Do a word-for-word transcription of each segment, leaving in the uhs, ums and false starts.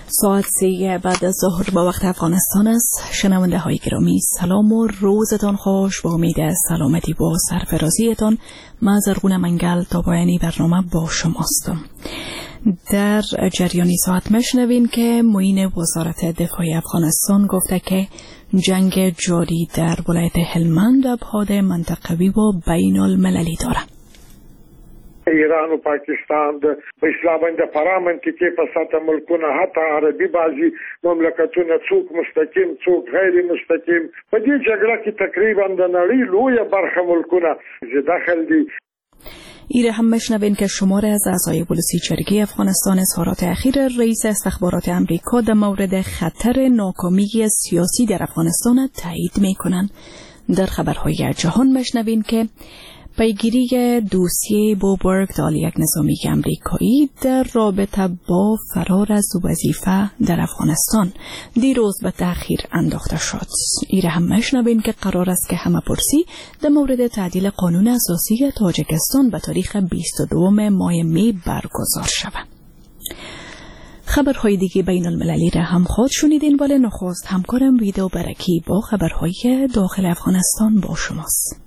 ساعت سه بعد از ظهر با وقت افغانستان است. شنونده های گرامی سلام و روزتان خوش. با امید سلامتی و سرفرازیتان من زرغون منگل تا پایان برنامه با شماست. در جریان ساعت مشنوین که معین وزارت دفاع افغانستان گفته که جنگ جاری در ولایت هلمند ابعاد منطقوی و بین المللی دارد. ایران و پاکستان د اسلام د پارامنټیکي په ساته ملکونه حتی عربي بعضي مملکتونه څوک مستقیم څوک غیر مستقیم په دې جګړه کې تقریبا د نړۍ لویه برخه ملکونه داخل دي. ایره هم مشنوین که شمار از اعضای ولسی جرگه افغانستان اظهارات اخیر رئیس استخبارات امریکا در مورد خطر ناکامی سیاسی در افغانستان تایید میکنند. در خبرهای جهان مشنوین که پیگیری دوسیه بوبرگ یک نظامی امریکایی در رابطه با فرار از وظیفه در افغانستان دیروز به تأخیر انداخته شد. ایره هم مشنوین که قرار است که همه پرسی در مورد تعدیل قانون اساسی تاجیکستان به تاریخ بیست و دوم ماه می برگزار شود. خبرهای دیگه بین المللی را هم خود شنیدین، ولی نخست همکارم ویدو برکی با خبرهای داخل افغانستان با شماست.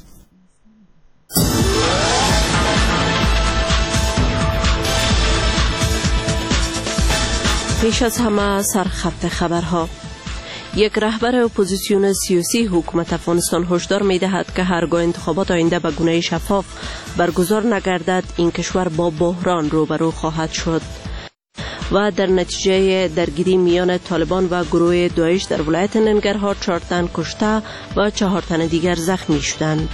پیش از همه سرخط خبرها. یک رهبر اپوزیسیون سیاسی حکومت افغانستان هشدار می دهد که هرگاه انتخابات آینده به گونه شفاف برگزار نگردد این کشور با بحران روبرو خواهد شد و در نتیجه درگیری میان طالبان و گروه داعش در ولایت ننگرهار چهار تن کشته و چهار تن دیگر زخمی شدند.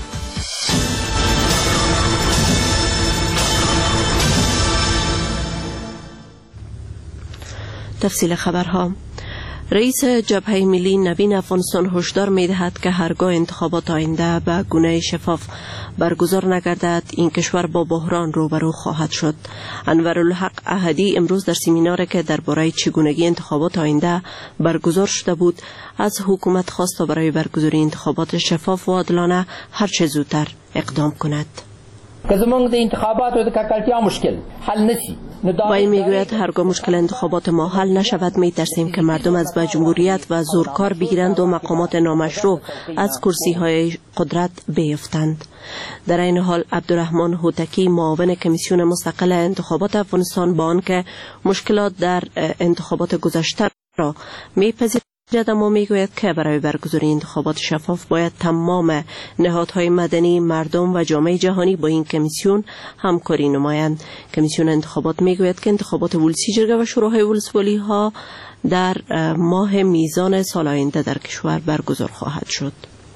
تفصیل خبرها. رئیس جبهه ملی نوین افغانستان هشدار می دهد که هرگاه انتخابات آینده به گونه شفاف برگزار نگردد این کشور با بحران روبرو خواهد شد. انورالحق احدی امروز در سمیناری که درباره چگونگی انتخابات آینده برگزار شده بود از حکومت خواست تا برای برگزاری انتخابات شفاف و عادلانه هر چه زودتر اقدام کند. که زمانگ ده انتخابات و ده ککلتیا مشکل حل نسی. و این میگوید هرگاه مشکل انتخابات ما حل نشود می ترسیم که مردم از به جمهوریت و زورکار بگیرند و مقامات نامشروع از کرسی های قدرت بیفتند. در این حال عبدالرحمن هوتکی معاون کمیسیون مستقل انتخابات افغانستان با آنکه مشکلات در انتخابات گذشته را میپذیرد اما میگوید که برای برگزاری انتخابات شفاف باید تمام نهادهای مدنی، مردم و جامعه جهانی با این کمیسیون همکاری نمایند. کمیسیون انتخابات میگوید که انتخابات ولسی جرگه و شوراهای ولسوالی ها در ماه میزان سال آینده در کشور برگزار خواهد شد.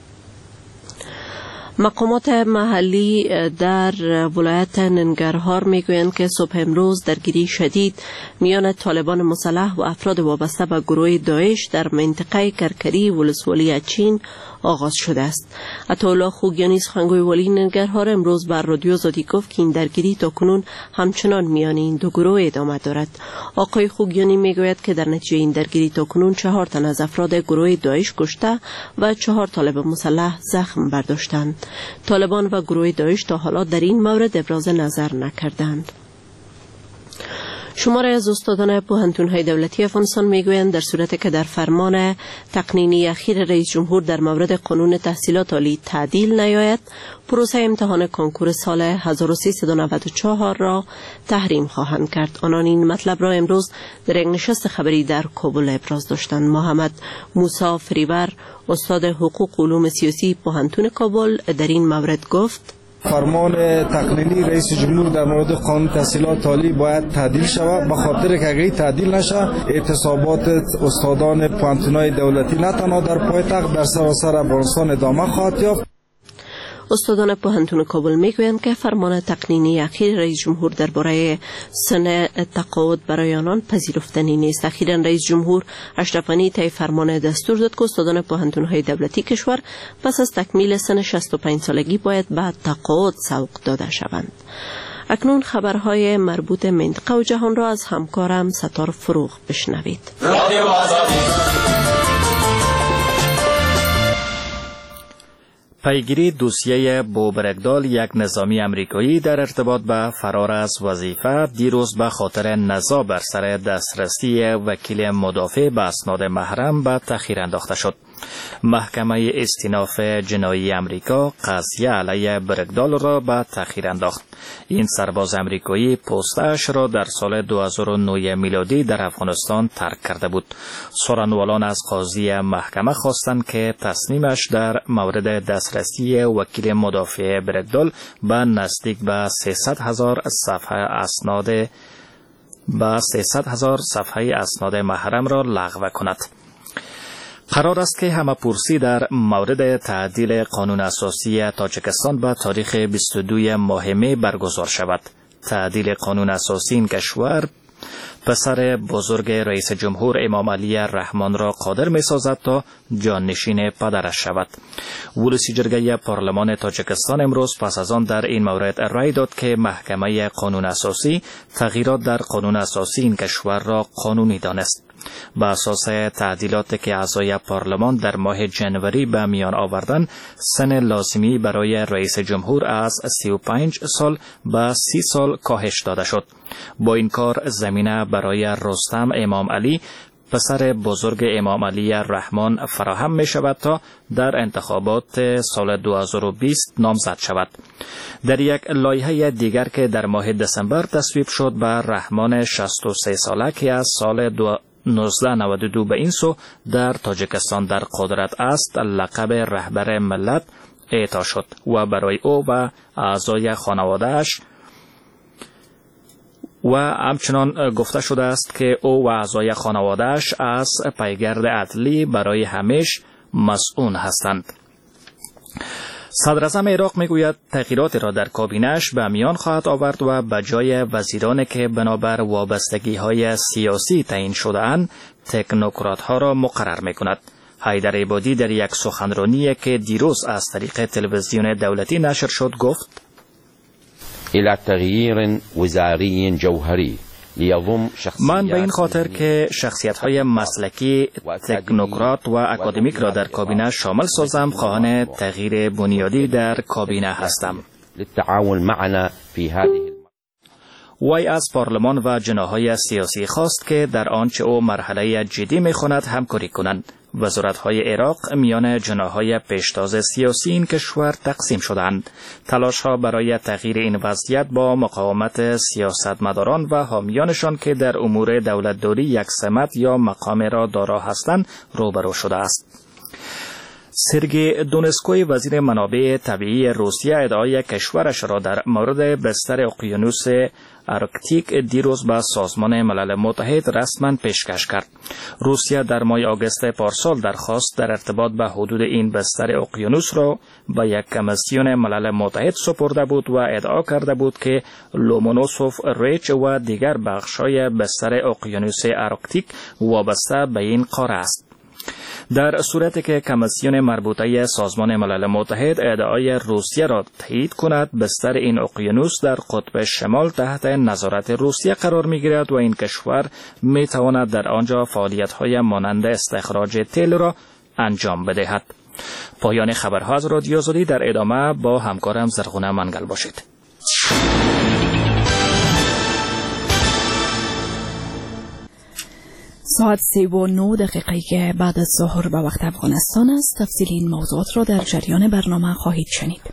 مقامات محلی در ولایت ننگرهار میگویند که صبح امروز درگیری شدید میان طالبان مسلح و افراد وابسته به گروه داعش در منطقه کرکری ولسوالی چین آغاز شده است. عطاالله خوگیانی سخنگوی والی ننگرهار امروز بر رادیو آزادی گفت که این درگیری تاکنون همچنان میان این دو گروه ادامه دارد. آقای خوگیانی میگوید که در نتیجه این درگیری تاکنون چهار تن از افراد گروه داعش کشته و چهار طالب مسلح زخم برداشتند. طالبان و گروه داعش تا حالا در این مورد ابراز نظر نکردند. شماره از استادان پوهنتون‌های دولتی افغانستان میگویند در صورتی که در فرمان تقنینی اخیر رئیس جمهور در مورد قانون تحصیلات عالی تعدیل نیاید، پروسه امتحان کنکور سال هزار و سیصد و نود و چهار را تحریم خواهند کرد. آنان این مطلب را امروز در یک نشست خبری در کابل ابراز داشتند. محمد موسی فریور، استاد حقوق و علوم سیاسی پوهنتون کابل، در این مورد گفت: فرمان تقنینی رئیس جمهور در مورد قانون تحصیلات عالی باید تعدیل شود. به خاطر که اگه تعدیل نشه اعتصابات استادان پوهنتون‌های دولتی نه تنها در پایتخت در سراسر افغانستان ادامه خواهد یافت. استادان پوهنتون کابل میگویند که فرمان تقنینی اخیر رئیس جمهور درباره سن تقاعد برای آنان پذیرفتنی نیست. اخیراً رئیس جمهور اشرف غنی طی فرمان دستور داد که استادان پوهنتون‌های دولتی کشور پس از تکمیل سن شصت و پنج سالگی باید به تقاعد سوق داده شوند. اکنون خبرهای مربوط منطقه و جهان را از همکارم ستار فروغ بشنوید. پیگیری دوسیه بوب رگدال، یک نظامی امریکایی در ارتباط به فرار از وظیفه، دیروز به خاطر نزاع بر سر دسترسی وکیل مدافع به اسناد محرم به تأخیر انداخته شد. محکمه استیناف جنایی امریکا قضیه علیه برگدال را به تأخیر انداخت. این سرباز امریکایی پستش را در سال دو هزار و نه میلادی در افغانستان ترک کرده بود. سخنوران از قاضی محکمه خواستند که تصمیمش در مورد دسترسی وکیل مدافع برگدال به نزدیک به سیصد هزار صفحه اسناد به سیصد هزار صفحه اسناد محرم را لغو کند. قرار است که همه پرسی در مورد تعدیل قانون اساسی تاجیکستان به تاریخ بیست و دو ماه می برگزار شود. تعدیل قانون اساسی این کشور پسر بزرگ رئیس جمهور امام علی رحمان را قادر می سازد تا جانشین پدرش شود. ولسی جرگه پارلمان تاجیکستان امروز پس از آن در این مورد رأی داد که محکمه قانون اساسی تغییرات در قانون اساسی این کشور را قانونی دانست. به اساس تعدیلاتی که اعضای پارلمان در ماه جنوری به میان آوردن، سن لازمی برای رئیس جمهور از سی و پنج سال به سی سال کاهش داده شد. با این کار زمینه برای رستم امام علی پسر بزرگ امام علی رحمان فراهم می شود تا در انتخابات سال دو هزار و بیست نامزد شود. در یک لایحه دیگر که در ماه دسامبر تصویب شد، به رحمان شصت و سه ساله که از سال دو نوزده نود و دو به این سو در تاجیکستان در قدرت است، لقب رهبر ملت اعطا شد و برای او و اعضای خانواده‌اش و همچنان گفته شده است که او و اعضای خانواده‌اش از پیگرد عدلی برای همیشه مسئول هستند. صدر اعظم عراق میگوید تغییرات را در کابینه‌اش به میان خواهد آورد و به جای وزیرانی که بنابر وابستگی‌های سیاسی تعیین شده‌اند، تکنوکرات‌ها را مقرر می‌کند. حیدر عبادی در یک سخنرانی که دیروز از طریق تلویزیون دولتی نشر شد گفت: الى تغییر وزاری جوهری من به این خاطر که شخصیت‌های مسلکی، تکنوکرات و اکادمیک را در کابینه شامل سازم، خواهان تغییر بنیادی در کابینه هستم. وی از پارلمان و جناح‌های سیاسی خواست که در آنچه او مرحله جدی می‌خواند همکاری کنند. وزارت‌های عراق میان جناح‌های پیشتاز سیاسی این کشور تقسیم شدند. تلاش‌ها برای تغییر این وضعیت با مقاومت سیاستمداران و حامیانشان که در امور دولتداری یک سمت یا مقام را دارا هستند روبرو شده است. سرگئی دونسکوی وزیر منابع طبیعی روسیه ادعای کشورش را در مورد بستر اقیانوس آرکتیک دیروز به سازمان ملل متحد رسما پیشکش کرد. روسیه در ماه آگوست پارسال درخواست در ارتباط به حدود این بستر اقیانوس را به یک کمیسیون ملل متحد سپرده بود و ادعا کرده بود که لومونوسوف ریچ و دیگر بخش‌های بستر اقیانوس آرکتیک وابسته به این قاره است. در صورتی که کمیسیون مربوطه سازمان ملل متحد ادعای روسیه را تایید کند، بستر این اقیانوس در قطب شمال تحت نظارت روسیه قرار می‌گیرد و این کشور می‌تواند در آنجا فعالیت‌های مانند استخراج تیل را انجام بدهد. پایان خبرها از رادیو آزادی. در ادامه با همکارم زرغونه منگل باشید. ساعت سه و نه دقیقه بعد از ظهر به وقت افغانستان است. تفصیل این موضوعات را در جریان برنامه خواهید شنید.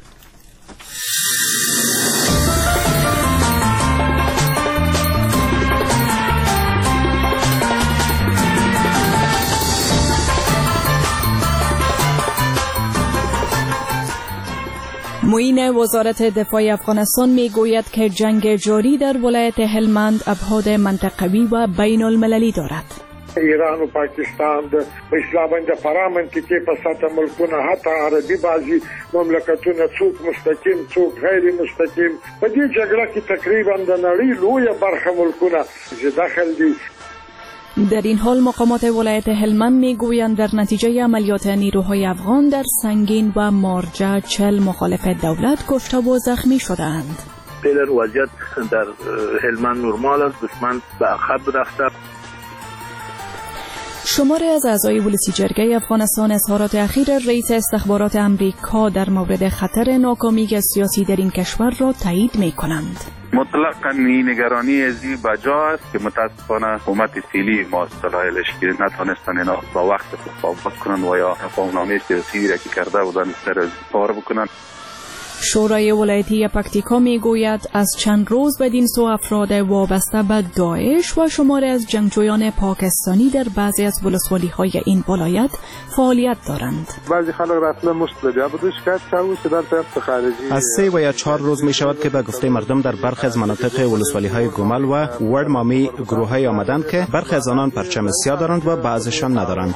معین وزارت دفاع افغانستان می گوید که جنگ جاری در ولایت هلمند ابعاد منطقوی و بین المللی دارد. ایران و پاکستان د اسلامي پارامنټ کې په ساته ملکونه حتی عربي بازي مملکتونه څوک مستقیم څوک غیر مستقیم په دې جګړه کې تقریبا د نړۍ لویه برخه ملکونه چې داخل دي. در این حال مقامات ولایت هلمند میگویند در نتیجه عملیات نیروهای افغان در سنگین و مارجه چل مخالف دولت کشته و زخمی شدند. فعلا وضعیت در هلمند نرمال است، دشمن به عقب رفته. شماری از اعضای ولسی جرگه افغانستان اظهارات اخیر رئیس استخبارات امریکا در مورد خطر ناکامی سیاسی در این کشور را تایید می کنند. مطلقاً این نگرانی ازی بجا است که متاسفانه حکومت فعلی ما اصطلاحش که نتوانستن اینا با وقت تفاوت کنند و یا تفاهم‌نامه سیاسی را که کرده بودند سر کار بکنند. شورای ولایتی پکتیکا می گوید از چند روز بدین سو افراد وابسته به داعش و شماری از جنگجویان پاکستانی در بعضی از ولسوالی های این ولایت فعالیت دارند. بعضی خلق رسما مستجاب بودش که چاوش در طرف خارجی از سه و یا چهار روز می شود که به گفته مردم در برخی از مناطق ولسوالی های گومل و ورمامی گروه های آمدند که برخی از آنان پرچم سیاه دارند و بعضشان ندارند.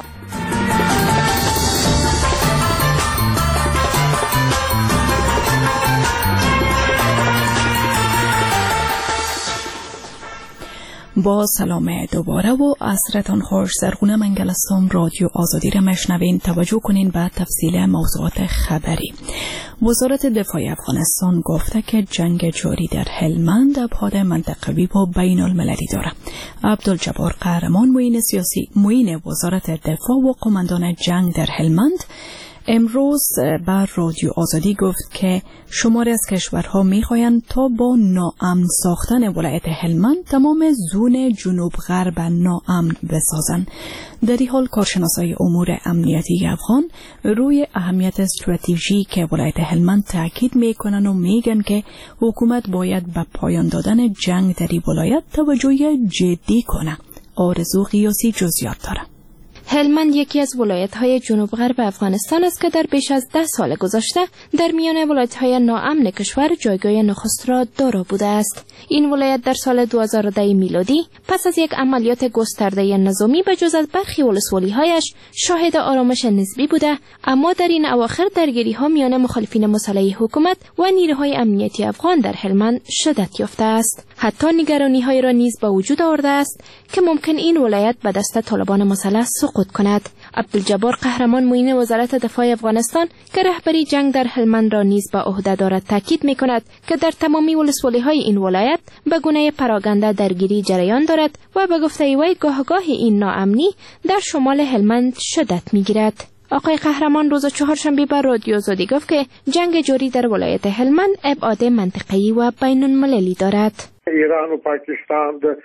با سلام دوباره و عصرتان خوش. زرغونه منگلستان رادیو آزادی را مشنوین. توجه کنین به تفصیل موضوعات خبری. وزارت دفاع افغانستان گفته که جنگ جاری در هلمند ابعاد منطقوی و بین المللی دارد. عبدالجبار قهرمان معین سیاسی معین وزارت دفاع و قماندان جنگ در هلمند امروز بر رادیو آزادی گفت که شماری از کشورها می‌خواهند تا با ناامن ساختن ولایت هلمند تمام زون جنوب غرب ناامن بسازند. در این حال کارشناسای امور امنیتی افغان روی اهمیت استراتژیک ولایت هلمند تاکید میکنن و میگن که حکومت باید به پایان دادن جنگ در این ولایت توجه جدی کنه. آرزو قیاسی جزئیات داره. هلمند یکی از ولایت‌های جنوب غرب افغانستان است که در بیش از ده سال گذشته در میان ولایت‌های ناامن کشور جایگاه نخست را دارا بوده است. این ولایت در سال دو هزار و ده میلادی پس از یک عملیات گسترده نظامی به جز از برخی ولسوالی‌هایش شاهد آرامش نسبی بوده، اما در این اواخر درگیری‌ها میان مخالفین مسلح حکومت و نیروهای امنیتی افغان در هلمند شدت یافته است. حتی نگرانی‌های را نیز به وجود آورده است که ممکن این ولایت به دست طالبان مسلح سقوط کند. عبدالجبار قهرمان معین وزارت دفاع افغانستان که رهبری جنگ در هلمند را نیز به عهده دارد تاکید می‌کند که در تمامی ولسوالی‌های این ولایت به گونه پراگنده درگیری جریان دارد و به گفته وی گاه گاه این ناامنی در شمال هلمند شدت می‌گیرد. آقای قهرمان روز چهارشنبه بر رادیو آزادی گفت که جنگ جاری در ولایت هلمند ابعاد منطقه‌ای و بین المللی دارد. ایران و پاکستان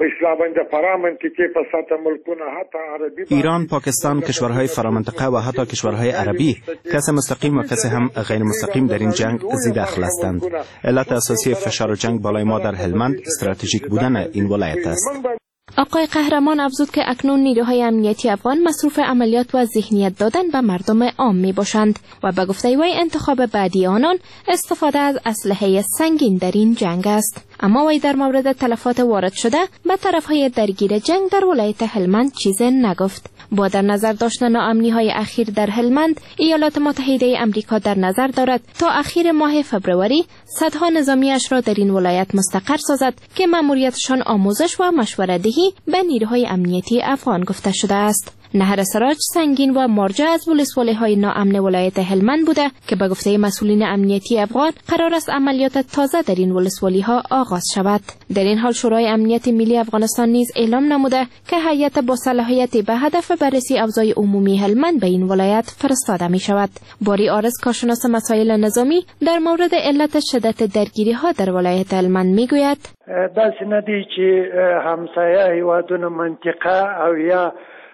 ایران، پاکستان، کشورهای فرامنطقه و حتی کشورهای عربی کس مستقیم و کس هم غیر مستقیم در این جنگ زی دخل هستند. علت اساسی فشار جنگ بالای ما در هلمند استراتژیک بودن این ولایت است. آقای قهرمان افزود که اکنون نیروهای امنیتی افغان مصروف عملیات و ذهنیت دادن به مردم عام می باشند و به گفته وی انتخاب بعدی آنان استفاده از اسلحه سنگین در این جنگ است. اما وی در مورد تلفات وارد شده به طرفهای درگیر جنگ در ولایت هلمند چیز نگفت. با در نظر داشتن ناامنی‌های اخیر در هلمند، ایالات متحده آمریکا در نظر دارد تا اخیر ماه فبروری صدها نظامیش را در این ولایت مستقر سازد که مأموریتشان آموزش و مشوره‌دهی به نیروهای امنیتی افغان گفته شده است. نهر سراج سنگین و مرجع از ولسوالی‌های ناامن ولایت هلمند بوده که به گفته مسئولین امنیتی افغان قرار است عملیات تازه در این ولسوالی‌ها آغاز شود. در این حال شورای امنیت ملی افغانستان نیز اعلام نموده که هیئت با صلاحیت به هدف بررسی اوضاع عمومی هلمند به این ولایت فرستاده می شود. باری آرز کارشناس مسائل نظامی در مورد علت شدت درگیری‌ها در ولایت هلمند می گوید: داسې ندی چې همسایه هیوادونه منطقه او یا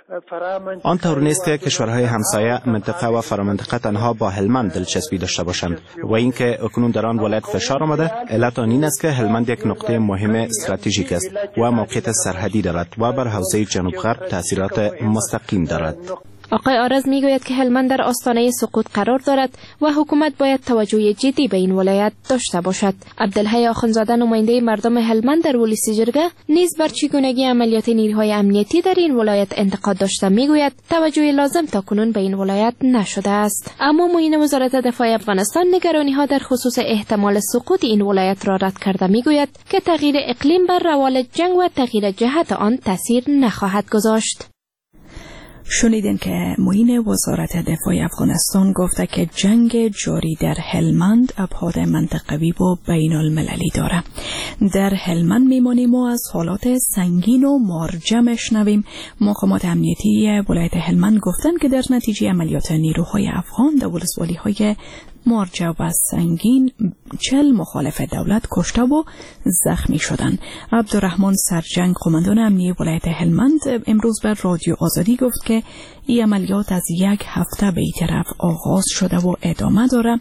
آن طور نیست که کشورهای همسایه منطقه و فرامنطقه تنها با هلمند دلچسپی داشته باشند و اینکه اکنون در آن ولایت فشار آمده، علت آن این است که هلمند یک نقطه مهم استراتژیک است و موقعیت سرحدی دارد و بر حوزه جنوب غرب تاثیرات مستقیم دارد. آقای آرز میگوید که هلمند در آستانه سقوط قرار دارد و حکومت باید توجه جدی به این ولایت داشته باشد. عبدالحی آخوندزاده نماینده مردم هلمند در ولسی جرگه نیز بر چگونگی عملیات نیروهای امنیتی در این ولایت انتقاد داشته میگوید توجه لازم تاکنون به این ولایت نشده است. اما معین وزارت دفاع افغانستان نگرانی‌ها در خصوص احتمال سقوط این ولایت را رد کرده میگوید که تغییر اقلیم بر روال جنگ و تغییر جهت آن تاثیر نخواهد گذاشت. شنیدین که معین وزارت دفاع افغانستان گفته که جنگ جاری در هلمند ابعاد منطقوی و بین المللی داره. در هلمند میمانیم و از حالات سنگین و مارجه میشنویم. مقامات امنیتی ولایت هلمند گفتن که در نتیجه عملیات نیروهای افغان در ولسوالی‌های مارجه و سنگین چل مخالف دولت کشته و زخمی شدند. عبدالرحمن سرجنگ قماندان امنیتی ولایت هلمند امروز بر رادیو آزادی گفت که این عملیات از یک هفته به این طرف آغاز شده و ادامه داره.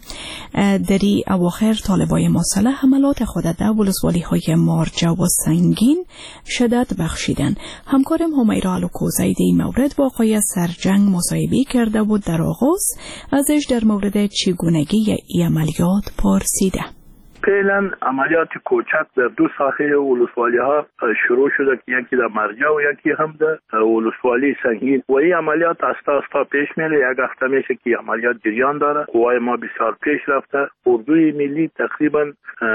در این اواخر طالبای مسلح حملات خود در ولسوالی‌های مارجه و سنگین شدت بخشیدن. همکارم همیرا الوکوزی در این مورد با آقای سرجنگ مصاحبه کرده و در آغاز ازش در مورد چگونگی این عملیات پرسیده. فعلا عملیات کوچک در دو ساحه ولسوالی ها شروع شده که یکی در مرجع و یکی هم در ولسوالی سنگین و این عملیات استا استا پیش میره. یک هفته میشه که عملیات جریان داره. قوای ما بسیار پیش رفته. اردوی ملی تقریبا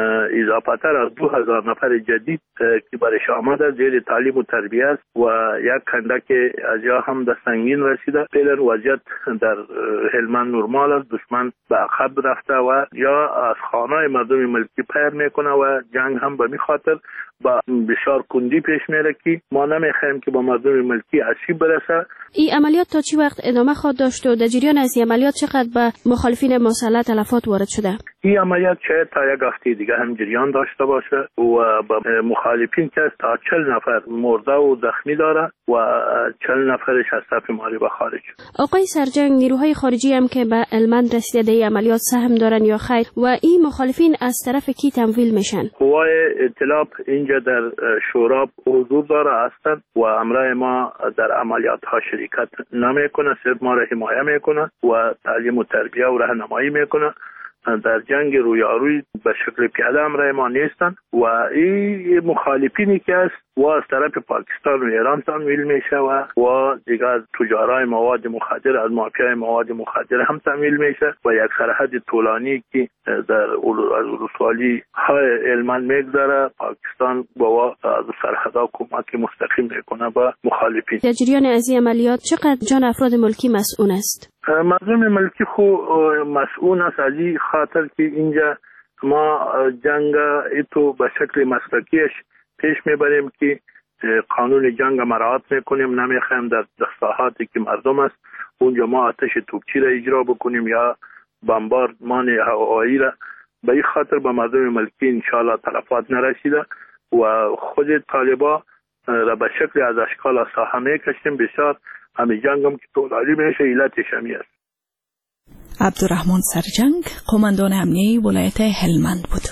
اضافه تر از دو هزار نفر جدید که برش آمده زیر تعلیم و تربیت و یک کندک از یا هم در سنگین رسیده. فعلا وضعیت در هلمند نرمال است. دشمن به عقب رفته و یا از خانه مردم ملکی پیر میکنه و جنگ هم به می خاطر با بسیار کندی پیش میره که ما نمیخوایم که با مردم ملکی آسیب برسه. این عملیات تا چی وقت ادامه خواهد داشت و در جریان از این عملیات چقدر به مخالفین مسلح تلفات وارد شده؟ این عملیات شاید تا یک هفته دیگه هم جریان داشته باشه و با مخالفین که تا چهل نفر مرده و زخمی داره و چهل نفرش از صف محاربه خارج. آقای سرجنگ، نیروهای خارجی هم که به هلمند رسیده در این عملیات سهم دارن یا خیر و این مخالفین از طرف کی تمویل میشن؟ قوای ائتلاف اینجا در شورا حضور داره هستند و امرای ما در عملیات ها شرکت نمیکنه، صرف ما را حمایه میکنه و تعلیم و تربیه و راهنمایی میکنه. در جنگ رویارویی به شکل پیاده امرای ما نیستن و این مخالفینی که است و از طرف پاکستان و ایران تمویل میشه و و دیگه از تجارای مواد مخدر، از مافیای مواد مخدر هم تمویل میشه و یک سرحد طولانی که در ولسوالی های هلمند میگذره. پاکستان با از سرحدها کمک مستقیم میکنه با مخالفین. در جریان از این عملیات چقدر جان افراد ملکی مسئول است؟ مردم ملکی خو مسئول است از این خاطر که اینجا ما جنگ ایتو به شکل مسلکیش پیش میبریم که قانون جنگ مراعات میکنیم. نمیخوایم در ساحاتی که مردم است اونجا ما آتش توپچی را اجرا بکنیم یا بمباردمان هوایی را. به این خاطر به مردم ملکی انشاءالله تلفات نرسیده و خود طالبا را به شکل از اشکال ساحه میکشیم. بسیار همین جنگ هم که طولانی میشه علتش همی است. عبدالرحمن سرجنگ قماندان امنیتی ولایت هلمند بود.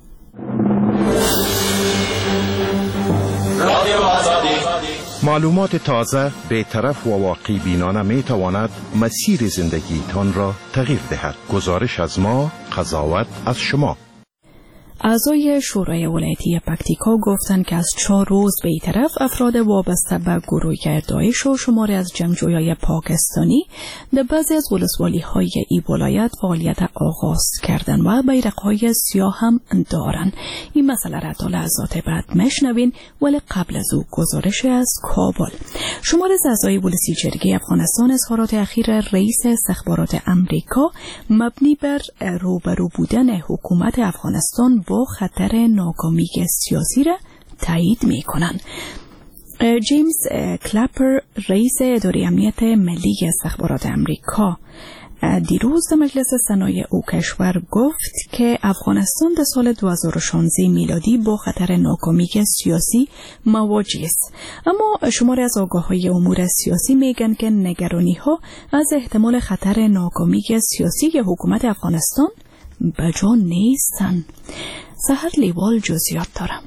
معلومات تازه، بی‌طرف و واقعی بینانه می تواند مسیر زندگی تان را تغییر دهد. گزارش از ما، قضاوت از شما. اعضای شورای ولایتی پکتیکا گفتند که از چهار روز به این طرف افراد وابسته به گروه داعش و شماری از جنگجویان پاکستانی در بعضی از ولسوالی‌های این ولایت فعالیت آغاز کردند و بیرق‌های سیاه هم دارند. این مسئله را تا لحظات بعد میشنوین، ولی قبل از او گزارش از کابل. شماری از اعضای ولسی جرگه افغانستان اظهارات اخیر رئیس استخبارات امریکا مبنی بر روبرو بودن حکومت افغانستان با خطر ناکامی سیاسی را تایید می کنند. جیمز کلپر رئیس اداره امنیت ملی استخبارات امریکا دیروز در مجلس صنایع او کشور گفت که افغانستان در سال دو هزار و شانزده میلادی با خطر ناکامی سیاسی مواجه است. اما شماری از آگاه‌های امور سیاسی میگن که نگرانی ها از احتمال خطر ناکامی سیاسی حکومت افغانستان بجا نیستن. سحر لیوال جزئیات دارم.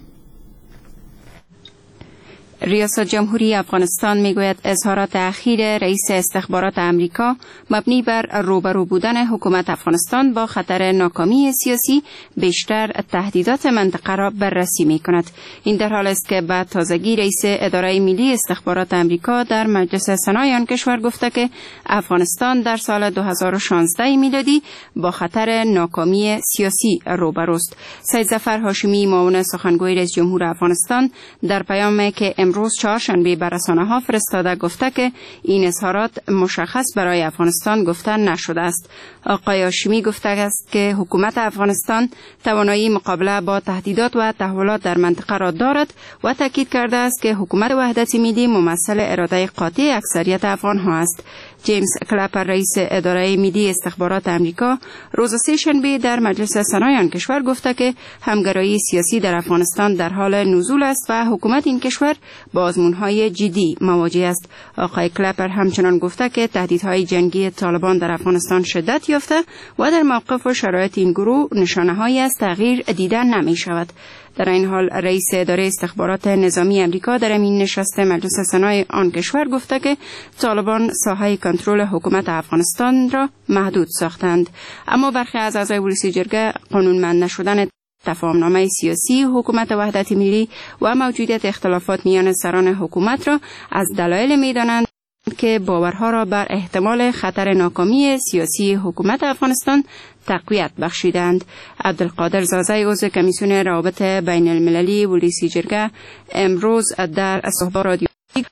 ریاست جمهوری افغانستان میگوید اظهارات اخیر رئیس استخبارات امریکا مبنی بر روبرو بودن حکومت افغانستان با خطر ناکامی سیاسی بیشتر تهدیدات منطقه را بررسی می کند. این در حال است که بعد تازگی رئیس اداره ملی استخبارات امریکا در مجلس صنایع آن کشور گفته که افغانستان در سال دو هزار و شانزده میلادی با خطر ناکامی سیاسی روبروست. سید ظفر هاشمی معاون سخنگوی رئیس جمهور افغانستان در پیامی که امروز چهارشنبه بر رسانه‌ها فرستاده گفته که این اظهارات مشخص برای افغانستان گفته نشده است. آقای هاشمی گفته است که حکومت افغانستان توانایی مقابله با تهدیدات و تحولات در منطقه را دارد و تاکید کرده است که حکومت وحدت ملی ممثل اراده قاطع اکثریت افغان‌ها است. جیمز کلپر رئیس اداره ملی استخبارات امریکا روز سه‌شنبه در مجلس سنای آن کشور گفته که همگرایی سیاسی در افغانستان در حال نزول است و حکومت این کشور با آزمون‌های جدی مواجه است. آقای کلپر همچنان گفته که تهدیدهای جنگی طالبان در افغانستان شدت یافته و در موقف و شرایط این گروه نشانه‌هایی از تغییر دیده نمی‌شود. در این حال رئیس اداره استخبارات نظامی امریکا در این نشست مجلس سنای آن کشور گفته که طالبان ساحه کنترل حکومت افغانستان را محدود ساختند، اما برخی از اعضای پلیس جرگه قانونمند نشدن تفاهمنامه سیاسی حکومت وحدت ملی و موجودیت اختلافات میان سران حکومت را از دلایل می‌دانند که باورها را بر احتمال خطر ناکامی سیاسی حکومت افغانستان تقویت بخشیدند. عبدالقادر زازای عضو کمیسیون روابط بین المللی پلیس جرگه امروز در صحبت رادیویی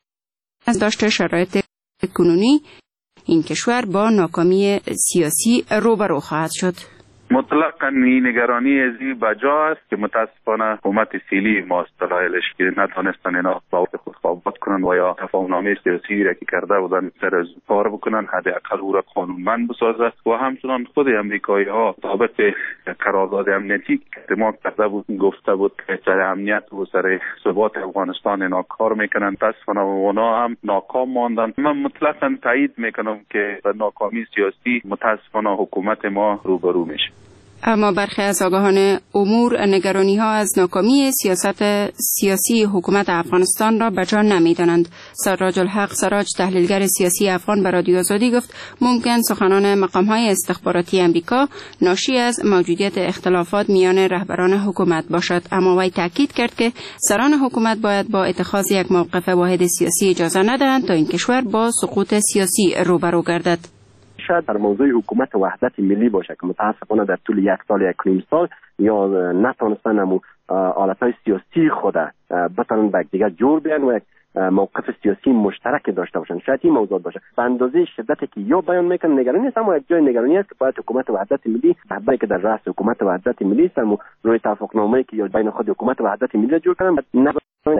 از داشت شرایط کنونی این کشور با ناکامی سیاسی روبرو خواهد شد. مطلقاً این نگرانی ازی بجا است که متاسفانه حکومت فعلی ما اصطلاحش که نتونستن اینا با خود ثابت کنن و یا تفاهمنامه سیاسی را که کرده بودن سر از کار بکنن، حداقل او را قانونمند بسازه و همچنان خود امریکایی ها طابق قرارداد امنیتی که ما کرده بود گفته بود که سر امنیت و سر ثبات افغانستان اینا کار میکنن. متاسفانه اونا هم ناکام ماندن. من مطلقاً تایید میکنم که به ناکامی سیاسی متاسفانه حکومت ما روبرو میشه. اما برخی از آگاهان امور نگرانی ها از ناکامی سیاست سیاسی حکومت افغانستان را بجا نمی‌دانند. سراج الحق سراج تحلیلگر سیاسی افغان به رادیو آزادی گفت ممکن سخنان مقام‌های استخباراتی امریکا ناشی از موجودیت اختلافات میان رهبران حکومت باشد، اما وی تاکید کرد که سران حکومت باید با اتخاذ یک موقف واحد سیاسی اجازه ندهند تا این کشور با سقوط سیاسی روبرو گردد. شاید در موضوع حکومت وحدت ملی باشه که متاسفانه در طول یک سال یک نیم سال یا نتونستن همو حالتهای سیاسی خود بتونن به دیگه جور بیان و یک موقف سیاسی مشترک داشته باشن. شاید این موضوع باشه. به اندازه شدتی که یا بیان میکنن نگرانی است، اما یک جای نگرانی است که باید حکومت وحدت ملی رهبری که در رأس حکومت وحدت ملی است روی توافقنامه‌ای که یا بین خود حکومت وحدت ملی جور کردن نه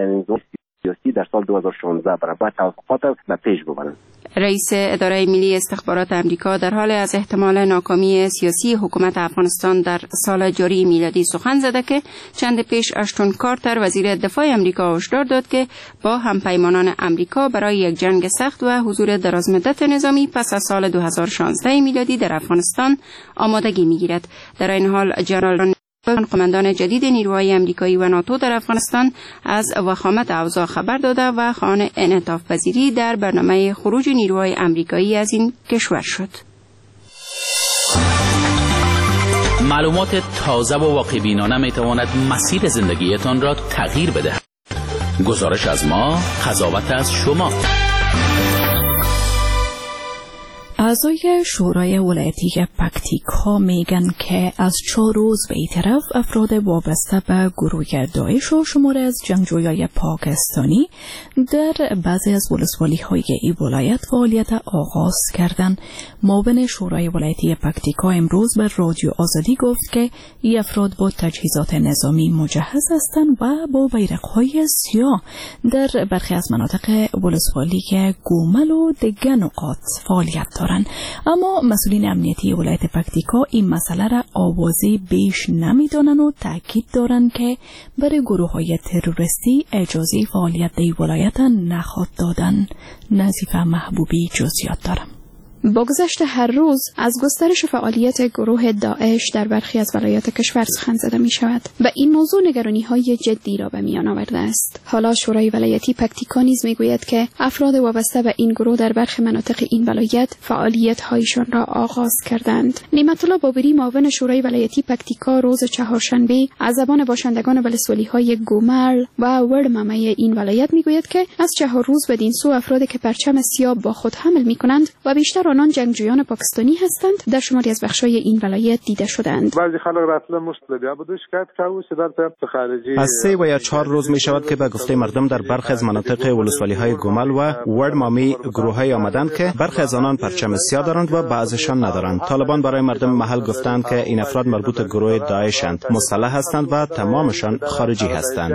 سیاسی در سال دو هزار و شانزده برای باید توافقات به پیش ببرن. رئیس اداره ملی استخبارات امریکا در حال از احتمال ناکامی سیاسی حکومت افغانستان در سال جاری میلادی سخن زده که چند پیش اشتون کارتر وزیر دفاع امریکا هشدار داد که با همپیمانان امریکا برای یک جنگ سخت و حضور درازمدت نظامی پس از سال دو هزار و شانزده میلادی در افغانستان آمادگی میگیرد. در این حال جنرال قماندان جدید نیروهای امریکایی و ناتو در افغانستان از وخامت اوضاع خبر داده و خواهان انعطاف پذیری در برنامه خروج نیروهای امریکایی از این کشور شد. معلومات تازه و واقع‌بینانه می تواند مسیر زندگیتان را تغییر بدهد. گزارش از ما، قضاوت از شما. اعضای شورای ولایتی پکتیکا میگن که از چهار روز به این طرف افراد وابسته به گروه داعش و شماره از جنگجویان پاکستانی در بعضی از ولسوالی های این ولایت فعالیت آغاز کردند. معاون شورای ولایتی پکتیکا امروز به رادیو آزادی گفت که این افراد با تجهیزات نظامی مجهز هستند و با بیرق‌های سیاه در برخی از مناطق ولسوالی گومل و دیگر نقاط فعالیت دارند. اما مسئولین امنیتی ولایت پکتیکا این مسئله را آوازی بیش نمیدانند و تاکید دارند که برای گروه های تروریستی اجازه فعالیت در ولایت نخواهد دادن. نظیفه محبوبی جزئیات دارم. با گذشت هر روز از گسترش فعالیت گروه داعش در برخی از ولایات کشور سخن زده می شود و این موضوع نگرانی های جدی را به میان آورده است. حالا شورای ولایتی پکتیکا نیز می گوید که افراد وابسته به این گروه در برخی مناطق این ولایت فعالیت هایشان را آغاز کردند. نعمت الله بابری معاون شورای ولایتی پکتیکا روز چهارشنبه از زبان باشندگان ولسوالی های گومل و ورممه این ولایت می گوید که از چهار روز بدین سو افرادی که پرچم سیاه با خود حمل می کنند و بیشتر آنان جنگجویان پاکستانی هستند در شماری از بخش‌های این ولایت دیده شدند. بعضی خلق راتله مشکل بود شکایت کاوه در طرف خارجی از سه و یا چهار روز می شود که به گفته مردم در برخی از مناطق ولسوالی‌های گمل و ورد مامی گروه‌های آمدند که برخی از آنان پرچم سیاه دارند و بعضشان ندارند. طالبان برای مردم محل گفتند که این افراد مربوط به گروه داعشند، مسلح هستند و تمامشان خارجی هستند.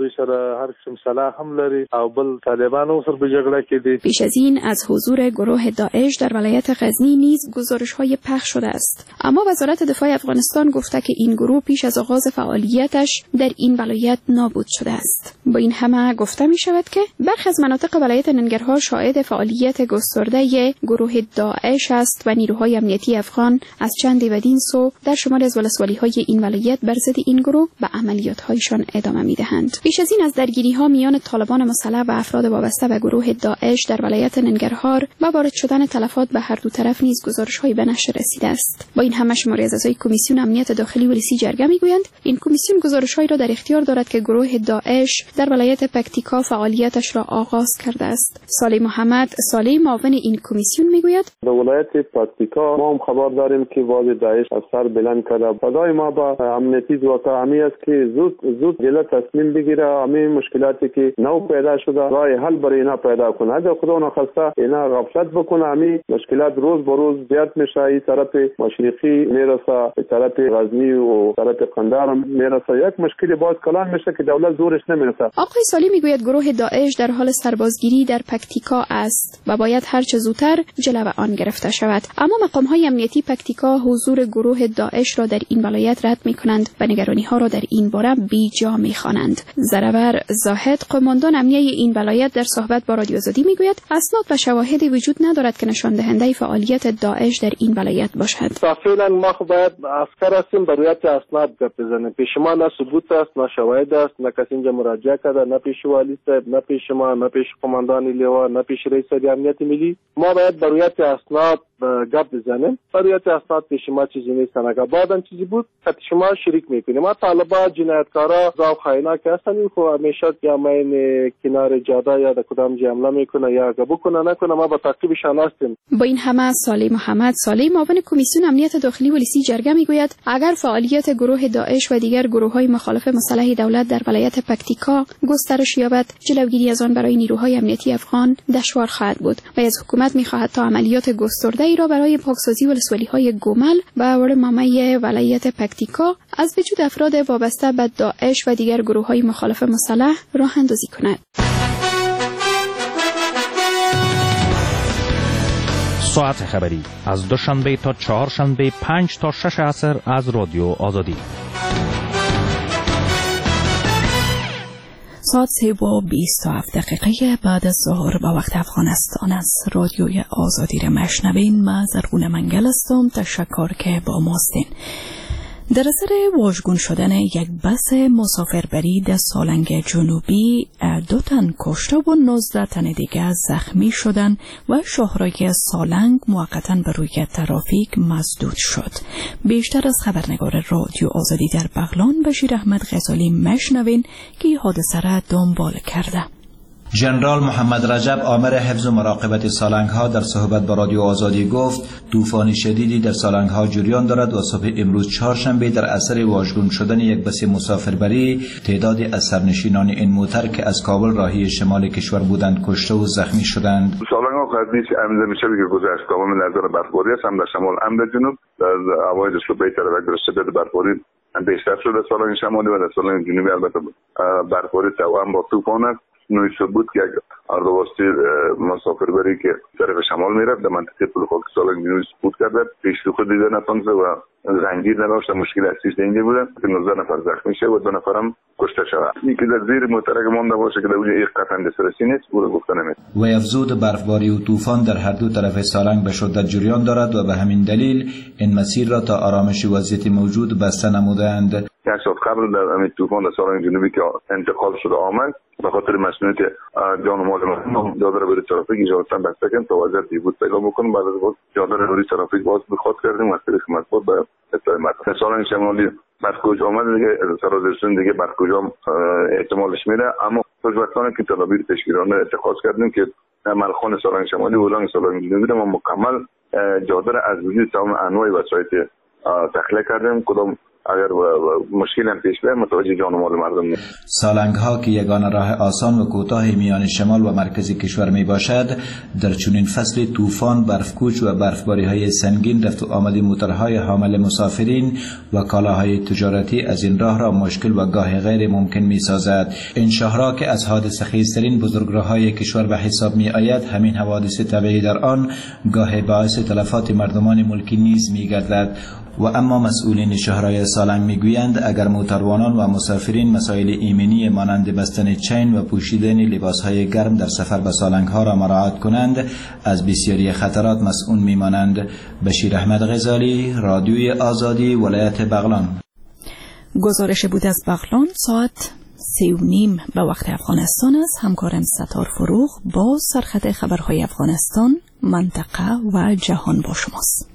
پیش از این از حضور گروه داعش در ولایت غزنی نیز گزارش‌های پخش شده است، اما وزارت دفاع افغانستان گفته که این گروه پیش از آغاز فعالیتش در این ولایت نابود شده است. با این همه گفته می شود که برخی از مناطق ولایت ننگرهار شاهد فعالیت گسترده گروه داعش است و نیروهای امنیتی افغان از چند بدین سو در شمال از ولسوالی‌های این ولایت بر ضد این گروه به عملیات‌هایشان ادامه می‌دهند. پیش از این از درگیری‌ها میان طالبان مسلح و افراد وابسته به گروه داعش در ولایت ننگرهار و وارد شدن تلفات به هر دو طرف نیز گزارش‌هایی به نشر رسیده است. با این همه شماری از اعضای کمیسیون امنیت داخلی ولسی جرگه می‌گویند این کمیسیون گزارش‌هایی را در اختیار دارد که گروه داعش در ولایت پکتیکا فعالیتش را آغاز کرده است. صالح محمد صالح معاون این کمیسیون می‌گوید در ولایت پکتیکا ما هم خبر داریم که واژ داعش از سر بلند کرده. فدای ما با امنیتی ځواک‌ها همی است که زود زود جلو تصمیم بگیره، همین مشکلاتی که نو پیدا شده راه حل برای اینا پیدا کنه. اگر خدا نخواسته اینا غفلت بکنه همین مشکلات روز به روز زیاد میشه. این طرف مشرقی میرسه، طرف غزنی و طرف قندهار میرسه. یک مشکلی باز کلان میشه که دولت زورش نمیرسه. آقای سالی میگوید گروه داعش در حال سربازگیری در پکتیکا است و باید هر چه زودتر جلو آن گرفته شود. اما مقام‌های امنیتی پکتیکا حضور گروه داعش را در این ولایت رد می‌کنند و نگرانی‌ها را در این باره بی‌جا می‌خوانند. زرور زاهد قماندان امنیتی این ولایت در صحبت با رادیو آزادی میگوید اسناد و شواهدی وجود ندارد که نشان دهنده فعالیت داعش در این ولایت باشد. فعلا ما خو باید عسکر هستیم برای اسناد گپ بزنیم. پیش ما نه ثبوت است، نه شواهد است، نه کسی اینجا مراجعه کرده، نه پیش والی صاحب، نه پیش ما، نه پیش قماندان لیوا، نه پیش رئیس امنیت ملی. ما باید برای اسناد گپ بزنیم. برای اسناد پیش ما چیزی نیست. اگه بعدن چیزی بود که شما شریک میکنیم. ما طالبان جنایتکارا و خائنا که هستن خو همیشه یا مین کنار جاده یا کدام جمله میکنه یا گپ کنه نکنه ما با تعقیبشان هستیم. با این همه صالح محمد صالح معاون کمیسیون امنیت داخلی ولسی جرگه میگوید اگر فعالیت گروه داعش و دیگر گروه‌های مخالف مسلح دولت در ولایت پکتیکا گسترش یابد جلوگیری از آن برای نیروهای امنیتی افغان دشوار خواهد بود و از حکومت میخواهد تا عملیات گسترده ای را برای پاکسازی ولسوالی‌های گمل و ورمامه ولایت پکتیکا از وجود افراد وابسته به داعش و دیگر گروه‌های مخالف مسلح راه اندازی کند. ساعت خبری از دوشنبه تا چهارشنبه پنج تا شش عصر از رادیو آزادی. ساعت سه و بیست و هفت دقیقه بعد از ظهر به وقت افغانستان است. رادیوی آزادی را مشنوین. من زرغون منگل هستم. تشکر که با ماستین. در اثر واژگون شدن یک بس مسافربری در سالنگ جنوبی دو تن کشته و نوزده تن دیگر زخمی شدند و شاهراه سالنگ موقتا به روی ترافیک مسدود شد. بیشتر از خبرنگار رادیو آزادی در بغلان بشیر احمد غزالی مشنوین که حادثه را دنبال کرده. ژنرال محمد رجب آمر حفظ و مراقبت سالنگ‌ها در صحبت با رادیو آزادی گفت طوفان شدیدی در سالنگ‌ها جریان دارد و صبح امروز چهارشنبه در اثر واژگون شدن یک بس مسافربری تعدادی از سرنشینان این موتر که از کابل راهی شمال کشور بودند کشته و زخمی شدند. سالنگ‌ها قدیش امضا میشه که گذشت کابل نظر برفباری است هم در شمال هم در جنوب در اوایل صبح طرف در شدت برفباری بیشتر شده سالنگ شمالی و در سالنگ جنوبی البته برفباری توأم با طوفان است. نوعی ثبوت که اردواستی مسافربری که طرف شمال میرفت در منطقه پل خاک سالنگ جنوبی سقوط کرده. پیش رو خود دیده نتونسته و زنجیر نداشت. مشکل اصلیش اینجا بوده که نوزده نفر زخمی شد و دو نفرم کشته شد. این که در زیر موترک مانده باشه که در اونجا یک قطعا دسترسی نیست او را گفته نمیشه. و افزود برفباری و طوفان در هر دو طرف سالنگ به شدت جریان دارد و به همین دلیل این مسیر را تا آرامش وضعیت موجود بسته نمودند. یک ساعت قبل در همین طوفان در سالنگ جنوبی که انتقال شده آمد به خاطر مسئولیت جان و مال مردم جاده را برای ترافیک اجازه بسته کردیم تا وضعیت بهبود پیدا بکنیم. بعد از بود جاده را برای ترافیک باز بخواد کردیم و از طریق مطبوعات به اطلاع مردم. سالنگ شمالی بعد کجا آمد دیگه سرازرسون دیگه بعد کجا احتمالش میره، اما خوشبختانه که تدابیر تشکیلانه اتخاذ کردیم که ملخان سالنگ شمالی و ولنگ سالنگ جنوبی ما مکمل جاده را از وجود تمام انواع وسایط تخلیه کردیم. کدام اگر مشکل هم پیش بیاد متوجه جان و مال مردم نیست. سالنگ ها که یگانه راه آسان و کوتاه میان شمال و مرکز کشور می باشد، در چنین فصل طوفان، برفکوچ و برفباری های سنگین رفت و آمد موتورهای حامل مسافرین و کالاهای تجارتی از این راه را مشکل و گاه غیر ممکن می سازد. این شهرها که از حادثه خیزترین بزرگراههای کشور به حساب می آید، همین حوادث طبیعی در آن گاه باعث تلفات مردمان ملکی نیز می گردد. و اما مسئولین شهرهای سالنگ میگویند اگر موتروانان و مسافرین مسائل ایمنی مانند بستن چین و پوشیدن لباسهای گرم در سفر به سالنگ ها را مراعات کنند، از بسیاری خطرات مسئول میمانند. بشیر احمد غزالی، رادیوی آزادی، ولایت بغلان. گزارش بود از بغلان. ساعت سی و نیم به وقت افغانستان است. همکارم ستار فروغ با سرخط خبرهای افغانستان، منطقه و جهان با شماست.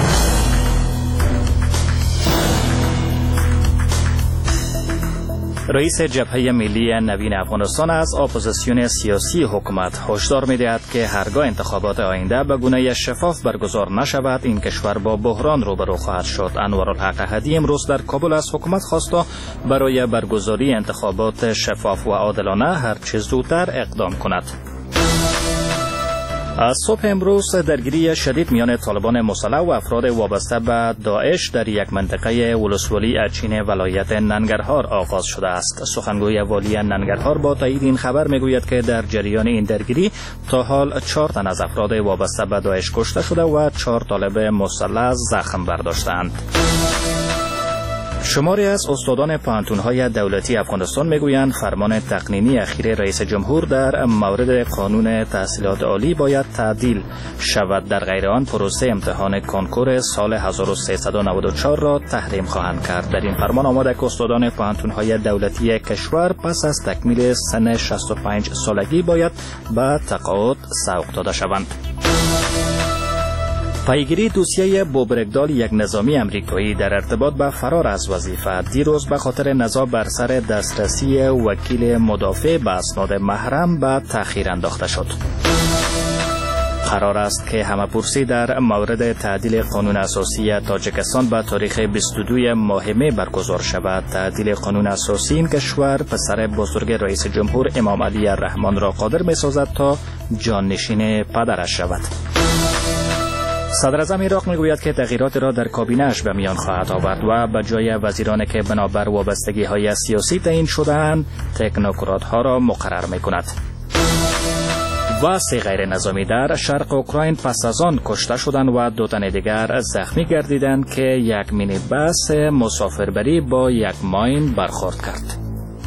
رئیس جبهه ملی نوین افغانستان از اپوزیسیون سیاسی حکومت هشدار می‌دهد که هرگاه انتخابات آینده به گونه شفاف برگزار نشود، این کشور با بحران روبرو خواهد شد. انوارالحق هدی امروز در کابل از حکومت خواست برای برگزاری انتخابات شفاف و عادلانه هر چه زودتر اقدام کند. از صبح امروز درگیری شدید میان طالبان مسلح و افراد وابسته به داعش در یک منطقه ولسوالی اچین ولایت ننگرهار آغاز شده است. سخنگوی والی ننگرهار با تایید این خبر میگوید که در جریان این درگیری تا حال چهار تن از افراد وابسته به داعش کشته شده و چهار طالب مسلح زخم برداشتند. شماری از استادان پوهنتون‌های دولتی افغانستان میگویند فرمان تقنینی اخیر رئیس جمهور در مورد قانون تحصیلات عالی باید تعدیل شود. در غیر آن پروسه امتحان کنکور سال هزار و سیصد و نود و چهار را تحریم خواهند کرد. در این فرمان آمده که استادان پوهنتون‌های دولتی کشور پس از تکمیل سن شصت و پنج سالگی باید به تقاعد سوق داده شوند. پیگیری دوسیه بوب رگدال، یک نظامی امریکایی در ارتباط به فرار از وظیفه، دیروز به خاطر نزاع بر سر دسترسی وکیل مدافع به اسناد محرم به تأخیر انداخته شد. قرار است که همه‌پرسی در مورد تعدیل قانون اساسی تاجیکستان به تاریخ بیست و دو ماه می برگزار شود. تعدیل قانون اساسی این کشور پسر بزرگ رئیس جمهور امام علی الرحمن را قادر می سازد تا جانشین پدرش شود. صدر اعظم عراق میگوید که تغییرات را در کابینه‌اش به میان خواهد آورد و به جای وزیرانی که بنابر وابستگی‌های سیاسی تعیین شده‌اند، تکنوکرات‌ها را مقرر می‌کند. و سه غیر نظامی در شرق اوکراین پس از آن کشته شدند و دو تن دیگر زخمی گردیدند که یک مینی بس مسافربری با یک ماین برخورد کرد.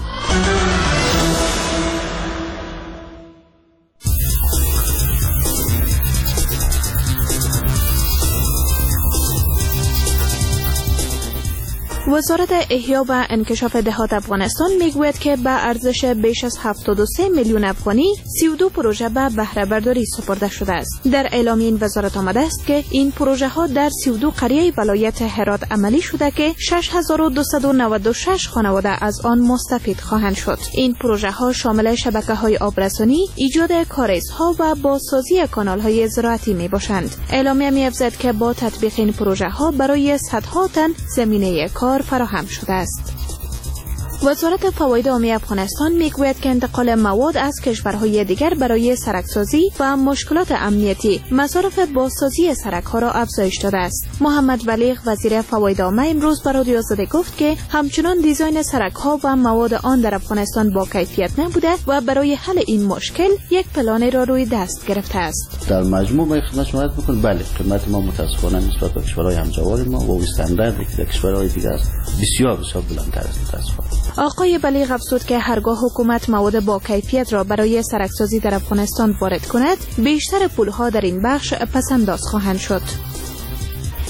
وزارت احیا و انکشاف دهات افغانستان میگوید که به ارزش بیش از هفتاد و سه میلیون افغانی سی و دو پروژه به بهره برداری سپرده شده است. در اعلامیه این وزارت آمده است که این پروژه ها در سی و دو قریه ولایت هرات عملی شده که شش هزار و دویست و نود و شش خانواده از آن مستفید خواهند شد. این پروژه ها شامل شبکه های آبرسانی، ایجاد کاریزها و بازسازی کانال های زراعتی می باشند. اعلامیه می افزاید که با تطبیق این پروژه ها برای صدها تن زمینه کار فراهم شده است. وزارت فواید عامی افغانستان میگوید که انتقال مواد از کشورهای دیگر برای سرکسازی و مشکلات امنیتی مصارف بازسازی سرک‌ها را افزایش داده است. محمد بلیغ وزیر فواید عامه امروز به رادیو آزادی گفت که همچنان دیزاین سرک‌ها و مواد آن در افغانستان با کیفیت نبوده و برای حل این مشکل یک پلان را روی دست گرفته است. در مجموع ما خدمت شما عرض می‌کنم بله خدمت ما متأسفانه نسبت به کشورهای همجوار ما و استانداردی که در کشورهای دیگر است بسیار بسیار بلندتر است متأسفانه. آقای بلیغ افزود که هرگاه حکومت مواد با کیفیت را برای سرکسازی در افغانستان وارد کند، بیشتر پولها در این بخش پسنداز خواهند شد.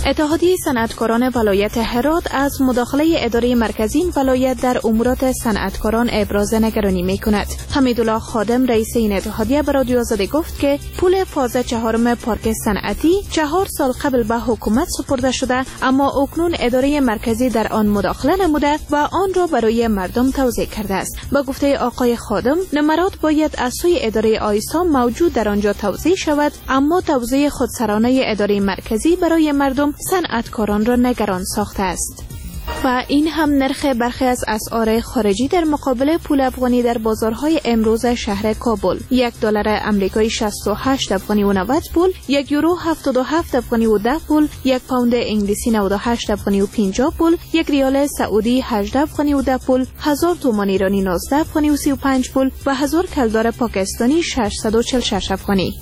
اتحادیه صنعتکاران ولایت هرات از مداخله اداره مرکزی این ولایت در امورات صنعتکاران ابراز نگرانی می‌کند. حمیدالله خادم رئیس این اتحادیه به رادیو آزادی گفت که پول فاز چهارم پارک صنعتی چهار سال قبل به حکومت سپرده شده، اما اکنون اداره مرکزی در آن مداخله نموده و آن را برای مردم توزیع کرده است. با گفته آقای خادم، نمرات باید از سوی اداره آیسا موجود در آنجا توزیع شود، اما توزیع خودسرانه اداره مرکزی برای مردم صنعتکاران را نگران ساخته است. و این هم نرخ برخی از اسعار خارجی در مقابل پول افغانی در بازارهای امروز شهر کابل: یک دلار امریکایی شصت و هشت افغانی و نود پول، یک یورو هفتاد و هفت افغانی و ده پول، یک پوند انگلیسی نود و هشت افغانی و پنجاه پول، یک ریال سعودی هجده افغانی و ده پول، هزار تومان ایرانی نوزده افغانی و سی و پنج پول و هزار کلدار پاکستانی ششصد و چهل و شش افغانی.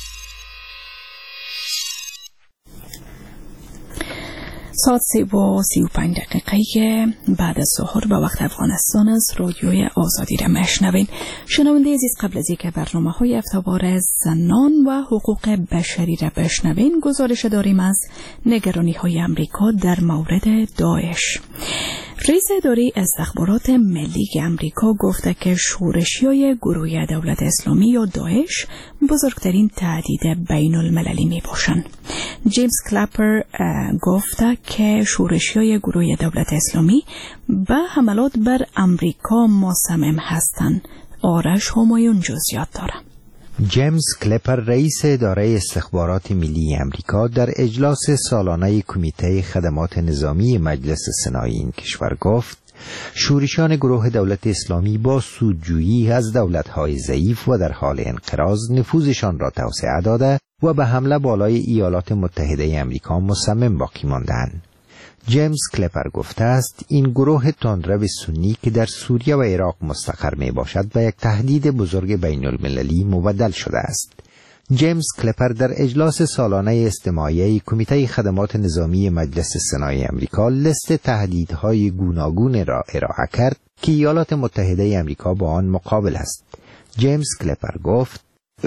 ساعت سه و سی و پنج دقیقه بعد از ظهر به وقت افغانستان از رادیوی آزادی را میشنوین. شنونده عزیز، قبل از اینکه برنامه های افتوار زنان و حقوق بشری را بشنوین، گزارش داریم از نگرانی های امریکا در مورد داعش. رئیس اداره استخبارات ملی امریکا گفته که شورشیای گروه دولت اسلامی یا داعش بزرگترین تهدید بین المللی می باشند. جیمز کلپر گفته که شورشیای گروه دولت اسلامی به حملات بر امریکا مصمم هستند. آرش همایون جزئیات داره. جیمز کلپر رئیس اداره استخبارات ملی امریکا در اجلاس سالانه کمیته خدمات نظامی مجلس سنای این کشور گفت شورشیان گروه دولت اسلامی با سودجویی از دولت‌های ضعیف و در حال انقراض نفوذشان را توسعه داده و به حمله بالای ایالات متحده امریکا مصمم باقی ماندند. جیمز کلپر گفته است این گروه تندرو سنی که در سوریه و عراق مستقر می باشد به یک تهدید بزرگ بین المللی مبدل شده است. جیمز کلپر در اجلاس سالانه استماعیه کمیته خدمات نظامی مجلس سنای امریکا لیست تهدیدهای گوناگون را ارائه کرد که ایالات متحده امریکا با آن مقابل است. جیمز کلپر گفت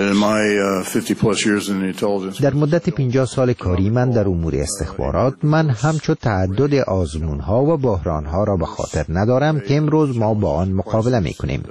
در مدت پنجاه سال کاری من در امور استخبارات، من همچو تعدد آزمونها و بحرانها را به خاطر ندارم که امروز ما با آن مقابله میکنیم.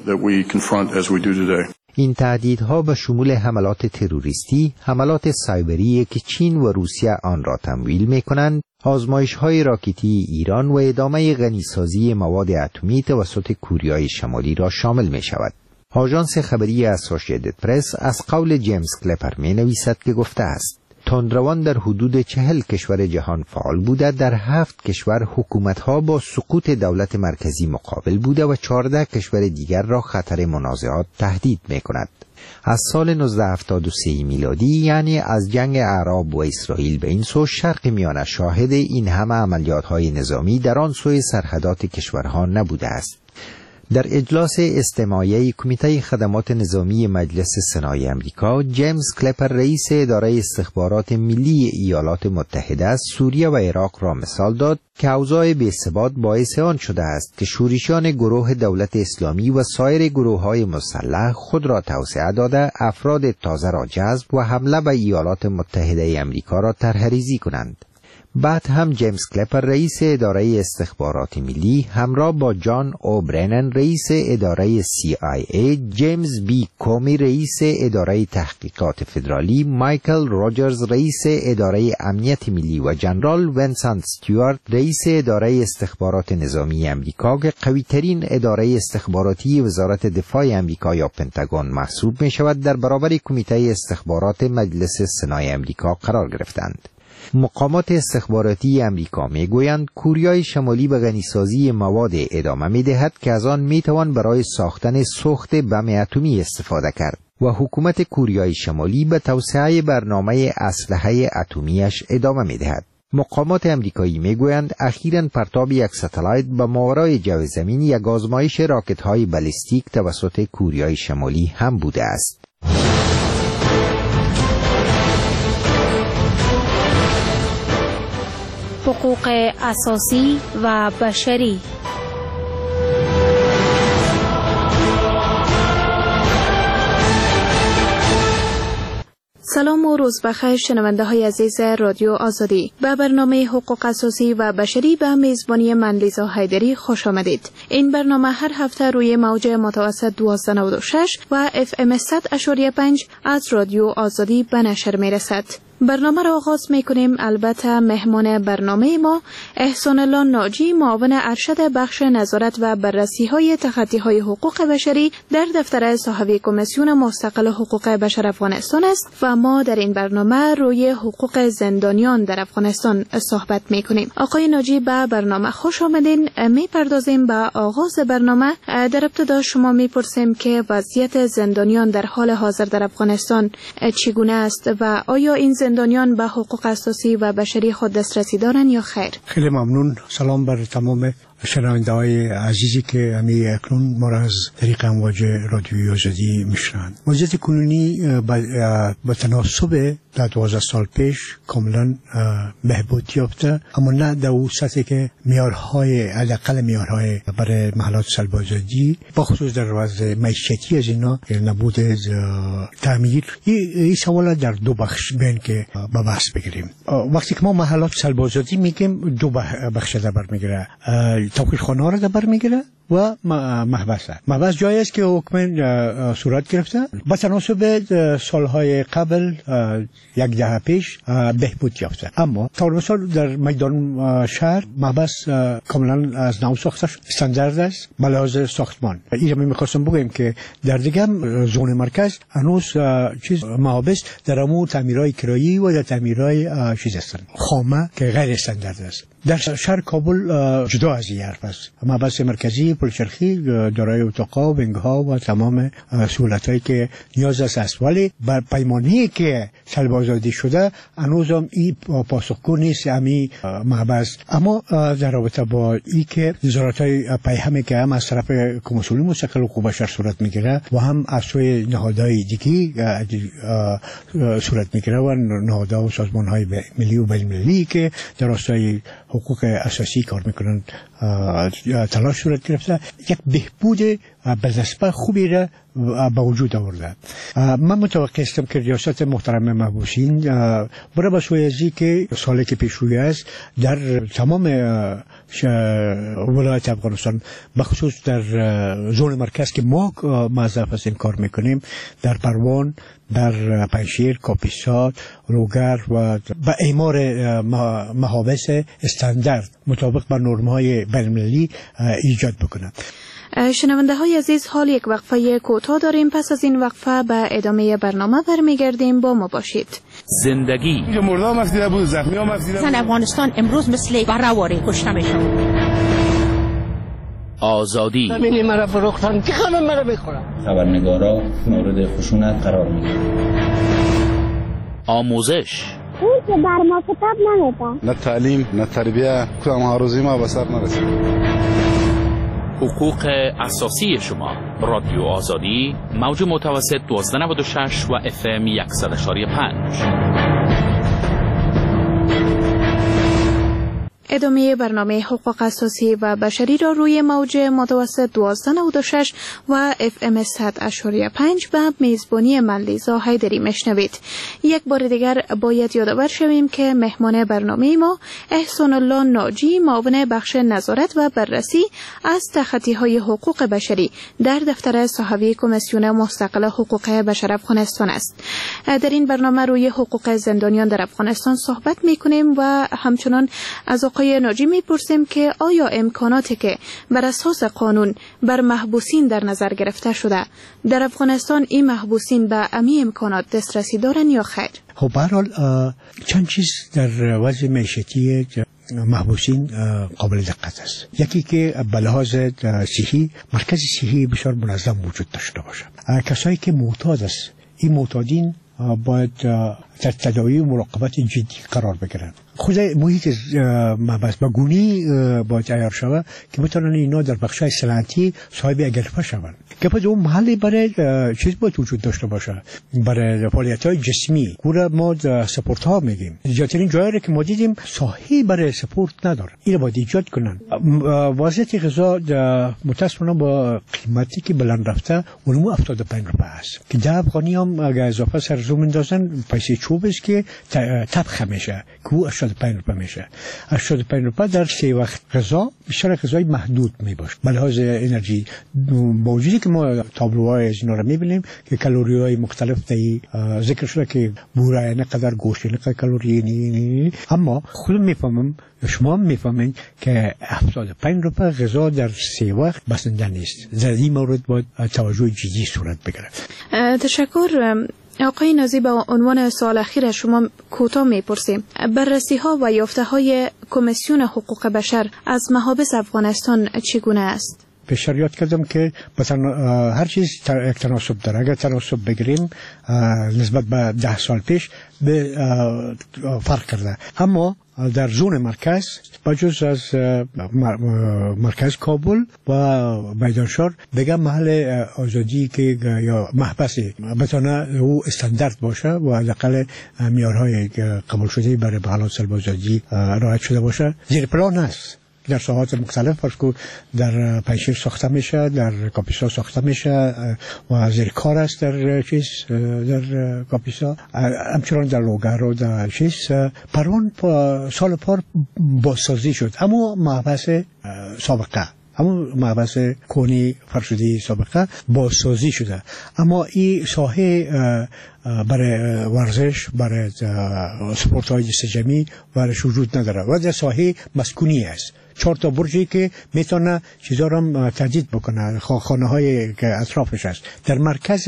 این تهدیدها به شمول حملات تروریستی، حملات سایبری که چین و روسیه آن را تمویل میکنند، آزمایش‌های راکتی ایران و ادامه غنیسازی مواد اتمی توسط کوریای شمالی را شامل می شود. آژانس خبری اسوسییتد پرس از قول جیمز کلپر می نویسد که گفته است تندروان در حدود چهل کشور جهان فعال بوده، در هفت کشور حکومتها با سقوط دولت مرکزی مقابل بوده و چهارده کشور دیگر را خطر منازعات تهدید می کند. از سال نوزده هفتاد و سه میلادی، یعنی از جنگ اعراب و اسرائیل به این سو، شرق میانه شاهد این همه عملیات‌های نظامی در آن سوی سرحدات کشورها نبوده است. در اجلاس استماعیه کمیته خدمات نظامی مجلس سنای امریکا، جیمز کلپر رئیس اداره استخبارات ملی ایالات متحده از سوریه و عراق را مثال داد که اوضاع بی‌ثبات باعث آن شده است که شورشیان گروه دولت اسلامی و سایر گروه‌های مسلح خود را توسعه داده افراد تازه را جذب و حمله به ایالات متحده امریکا را طرح‌ریزی کنند. بعد هم جیمز کلپر رئیس اداره استخبارات ملی همراه با جان اوبرنن رئیس اداره سی آی ای، جیمز بی کومی رئیس اداره تحقیقات فدرالی، مایکل روجرز رئیس اداره امنیت ملی و جنرال ونسانت استیوارت رئیس اداره استخبارات نظامی امریکا که قوی‌ترین اداره استخباراتی وزارت دفاع امریکا یا پنتاگون محسوب می شود، در برابر کمیته استخبارات مجلس سنای امریکا قرار گرفتند. مقامات استخباراتی امریکا میگویند کوریای شمالی به غنیسازی مواد ادامه میدهد که از آن میتوان برای ساختن سوخت بم اتمی استفاده کرد و حکومت کوریای شمالی به توسعه برنامه اسلحه اتمیش ادامه میدهد. مقامات امریکایی میگویند اخیراً پرتاب یک ستلایت به ماورای جو زمین یک آزمایش راکت‌های بالستیک توسط کوریای شمالی هم بوده است. حقوق اساسی و بشری. سلام و روز بخیر شنونده های عزیز رادیو آزادی. به برنامه حقوق اساسی و بشری به میزبانی من لیزا حیدری خوش آمدید. این برنامه هر هفته روی موج متوسط دوازده نود و شش و اف ام صد اشاری پنج از رادیو آزادی به نشر می رسد. برنامه را آغاز می کنیم. البته مهمان برنامه ما احسان الله ناجی، معاون ارشد بخش نظارت و بررسی های تخطی های حقوق بشری در دفتر صاحب کمیسیون مستقل حقوق بشر افغانستان است و ما در این برنامه روی حقوق زندانیان در افغانستان صحبت می کنیم. آقای ناجی به برنامه خوش آمدین. می پردازیم به آغاز برنامه. در ابتدا شما می پرسیم که وضعیت زندانیان در حال حاضر در افغانستان چگونه است و آیا این زندانیان به حقوق اساسی و بشری خود دسترسی دارند یا خیر؟ خیلی ممنون. سلام بر تمام شنونده های عزیزی که همی اکنون ما را از طریق امواج رادیوی آزادی میشنوند. وضعیت کنونی به تناسب در دوازده سال پیش کاملا بهبود یافته، اما نه در اون سطحی که معیارهای حداقل معیارهای برای محلات سلب آزادی با خصوص در وضع معیشتی از اینا نبود تعمیر. این سوال در دو بخش بین که به بحث بگیریم. وقتی که ما محلات سلب آزادی میگیم دو بخش در بر میگیره، توقیفخانه ها را در بر میگیره و محبس. محبس جایی است که حکم صورت گرفته با تناسب سالهای قبل یک دهه پیش بهبود یافته، اما طور مثال در میدان شهر محبس کاملا از نو ساخته شد، استاندارد است به لحاظ ساختمان. اینجا می می‌خواستم بگم که در دیگه زون مرکز هنوز چیز محبس در امور تعمیرهای کرایی و در تعمیرهای چیز هستند خامه که غیر استاندارد است. در شهر کابل جدا از این حرف است. محبس مرکزی پلچرخی دارای اتاقا و بنگها و تمام سهولتایی که نیاز است، ولی بر پیمانه‌ای که سلب آزادی شده هنوز هم این پاسخگو نیست امی محبس. اما در رابطه با این که نظارت‌های پیهمی که هم از طرف کمیسیون مستقل حقوق بشر صورت میگیره و هم از سوی نهادهای دیگی صورت میگیره و نهادها و سازمان‌های ملی و بین‌المللی که در راستای حقوق اساسی کار میکنن تلاش صورت گرفته، یک بهبود به نسبت خوبی را به وجود آورده. من متوقع هستم که ریاست محترم محبوسین برای به سوی ازی که سالی که پیش روی است در تمام ولایت افغانستان، بخصوص در زون مرکز که ما معذرت هستیم کار میکنیم، در پروان، در پنشیر، کاپیسا، روگر و به اعمار محابس استاندارد مطابق با نرم‌های بین‌المللی ایجاد بکنند. شنونده های عزیز، حال یک وقفه کوتاه داریم. پس از این وقفه به ادامه برنامه برمیگردیم. با ما باشید. زندگی مردم مفیده بود، زخمی ها مفیده بود. زن افغانستان امروز مثل برآوری کشته میشن. آزادی زمینی مرا فروختن، که خانم مرا بخورم. خبرنگارا مورد خشونت قرار میگیرن. آموزش اون که بر ما کتاب نمیده. نه تعلیم نه تربیه، کدام هاروزی ما به سر نرسید. حقوق اساسی شما. رادیو آزادی، موج متوسط دوازده نود و شش و اف ام صد و پنج. ادامه برنامه حقوق اساسی و بشری را روی موج متوسط دوازده نود و شش و اف ام صد و پنج به میزبانی من لیزا حیدری مشنوید. یک بار دیگر باید یادآور شویم که مهمان برنامه ما احسان الله ناجی، معاون بخش نظارت و بررسی از تخطی های حقوق بشری در دفتر صاحب کمیسیون مستقل حقوق بشر افغانستان است. در این برنامه روی حقوق زندانیان در افغانستان صحبت می کنیم و همچنان از آقای ناجی میپرسیم که آیا امکاناتی که بر اساس قانون بر محبوسین در نظر گرفته شده در افغانستان، این محبوسین به امی امکانات دسترسی دارن یا خیر؟ خب به هر حال چند چیز در وضع معیشتی محبوسین قابل دقت است. یکی که به لحاظ صحی مرکز صحی بسیار منظم وجود داشته باشه. کسایی که معتاد است، این معتادین باید در تداوی و مراقبت جدی قرار بگیرن. خود محیط محبس به گونی باید عیار شود که بتونن اینا در بخشای صنعتی صاحب اگرفه شوند که بعد اون محلی برای چیز باید وجود داشته باشه، برای فعالیت‌های جسمی کورا ما سپورت ها میگیم. جاترین جایی که ما دیدیم ساحی برای سپورت نداره، اینو باید ایجاد کنن. وضعیت غذا متأسفانه با قیمتی که بلند رفته اونمو هفتاد و پنج روپیه است که ده افغانی هم اگه اضافه سرزو میندازن پیسه چوب است که طبخ میشه که او هشتاد و پنج روپیه میشه. هشتاد و پنج روپیه در سه وقت غذا بیشتر غذای محدود میباشه. به لحاظ انرژی با وجودی که ما تابلوهای از اینا رو میبینیم که کالری های مختلف دی ذکر شده که بوره نقدر گوشت نقدر کالری نی، اما خودم میفهمم شما میفهمین که هفتاد و پنج روپیه غذا در سه وقت بسنده نیست. در این مورد باید توجه جدی صورت بگیره. تشکر. آقای نازی، به عنوان سوال اخیر شما کوتاه میپرسیم بررسی ها و یافته های کمیسیون حقوق بشر از محابس افغانستان چگونه است؟ پیشتر یاد کردم که هر چیز یک تناسب داره. اگر تناسب بگیریم نسبت به ده سال پیش به فرق کرده، اما در زون مرکز بجز از مرکز کابل و میدانشار بگم محل آزادی که یا محبسی بتونه او استاندارد باشه و حداقل معیارهای قبول شده برای حالات سلب آزادی رعایت شده باشه. زیر پلان است در ساحات مختلف، فرض کو در پنشیر ساخته میشه، در کاپیسا ساخته میشه و زیر کار است در چیز در کاپیسا، همچنان در لوگر و در چیز پروان سال پار بازسازی شد، اما محبس سابقه همون محبس کونی فرشدی سابقه بازسازی شده، اما این ساحه برای ورزش، برای سپورت های جست جمعی برایش وجود نداره و در ساحه مسکونی است. چهار تا برجی که میتونه چیزا رو تجدید بکنه، خانه های که اطرافش است. در مرکز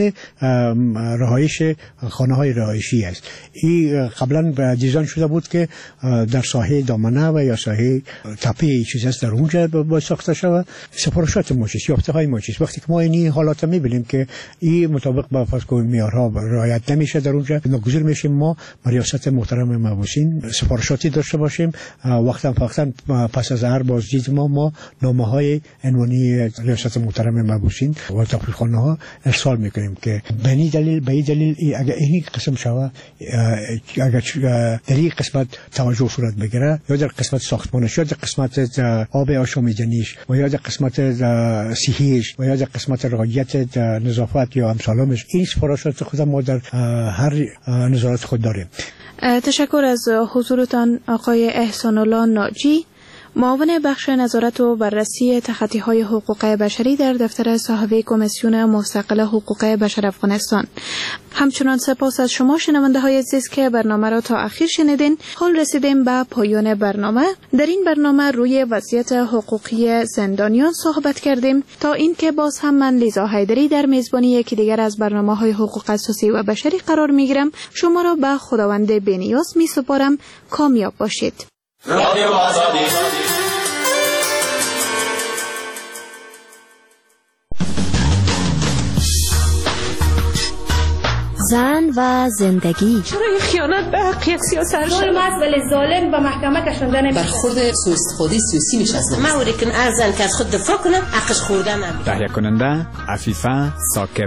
رهایش خانه های رهایشی است. این قبلا دیزاین شده بود که در ساحه دامنه و یا ساحه تپه چیز است در اونجا با ساخته شود. سفارشات موجود، یافته های موجود. وقتی که ما این حالات میبینیم که این مطابق با فرض معیارها رعایت نمیشه در اونجا، ناگزیر میشیم ما ریاست محترم مبعوثین سفارشاتی داشته باشیم. وقتا وقتا پس از هر بازدید ما ما نامه های عنوانی ریاست محترم مبعوثین و تقریرخانه ها ارسال میکنیم که به این دلیل به این دلیل اگر این قسم شود، اگر در این قسمت توجه صورت بگیره، یا در قسمت ساختمانش، یا در قسمت آب آشامیدنیش، و یا در قسمت صحیش، و یا در قسمت رعایت نظافت یا امثالش، این سفارشات خود ما در هر نظارت خود داریم. تشکر از حضورتان آقای احسان الله ناجی، معاون بخش نظارت و بررسی تخطی‌های حقوق بشری در دفتر صاحب کمیسیون مستقل حقوق بشر افغانستان. همچنان سپاس از شما شنونده های عزیز که برنامه را تا اخیر شنیدین. حال رسیدیم به پایان برنامه. در این برنامه روی وضعیت حقوقی زندانیان صحبت کردیم. تا این که باز هم من لیزا حیدری در میزبانی یکی دیگر از برنامه های حقوق اساسی و بشری قرار می گیرم. شما را به خداوند بی‌نیاز می سپارم. کامیاب باشید. رادیو آزادی. زن و زندگی. چرا خیانت به حق یک سیاست ظلم است ولی ظالم به محکمه کشنده نمیشه. برخورد سوء استفاده سیاسی میشه از ما ورکن ارزن که از خود دفاع کنه حقش خورده نمیشه. تهیه کننده عفیفه ثاقب.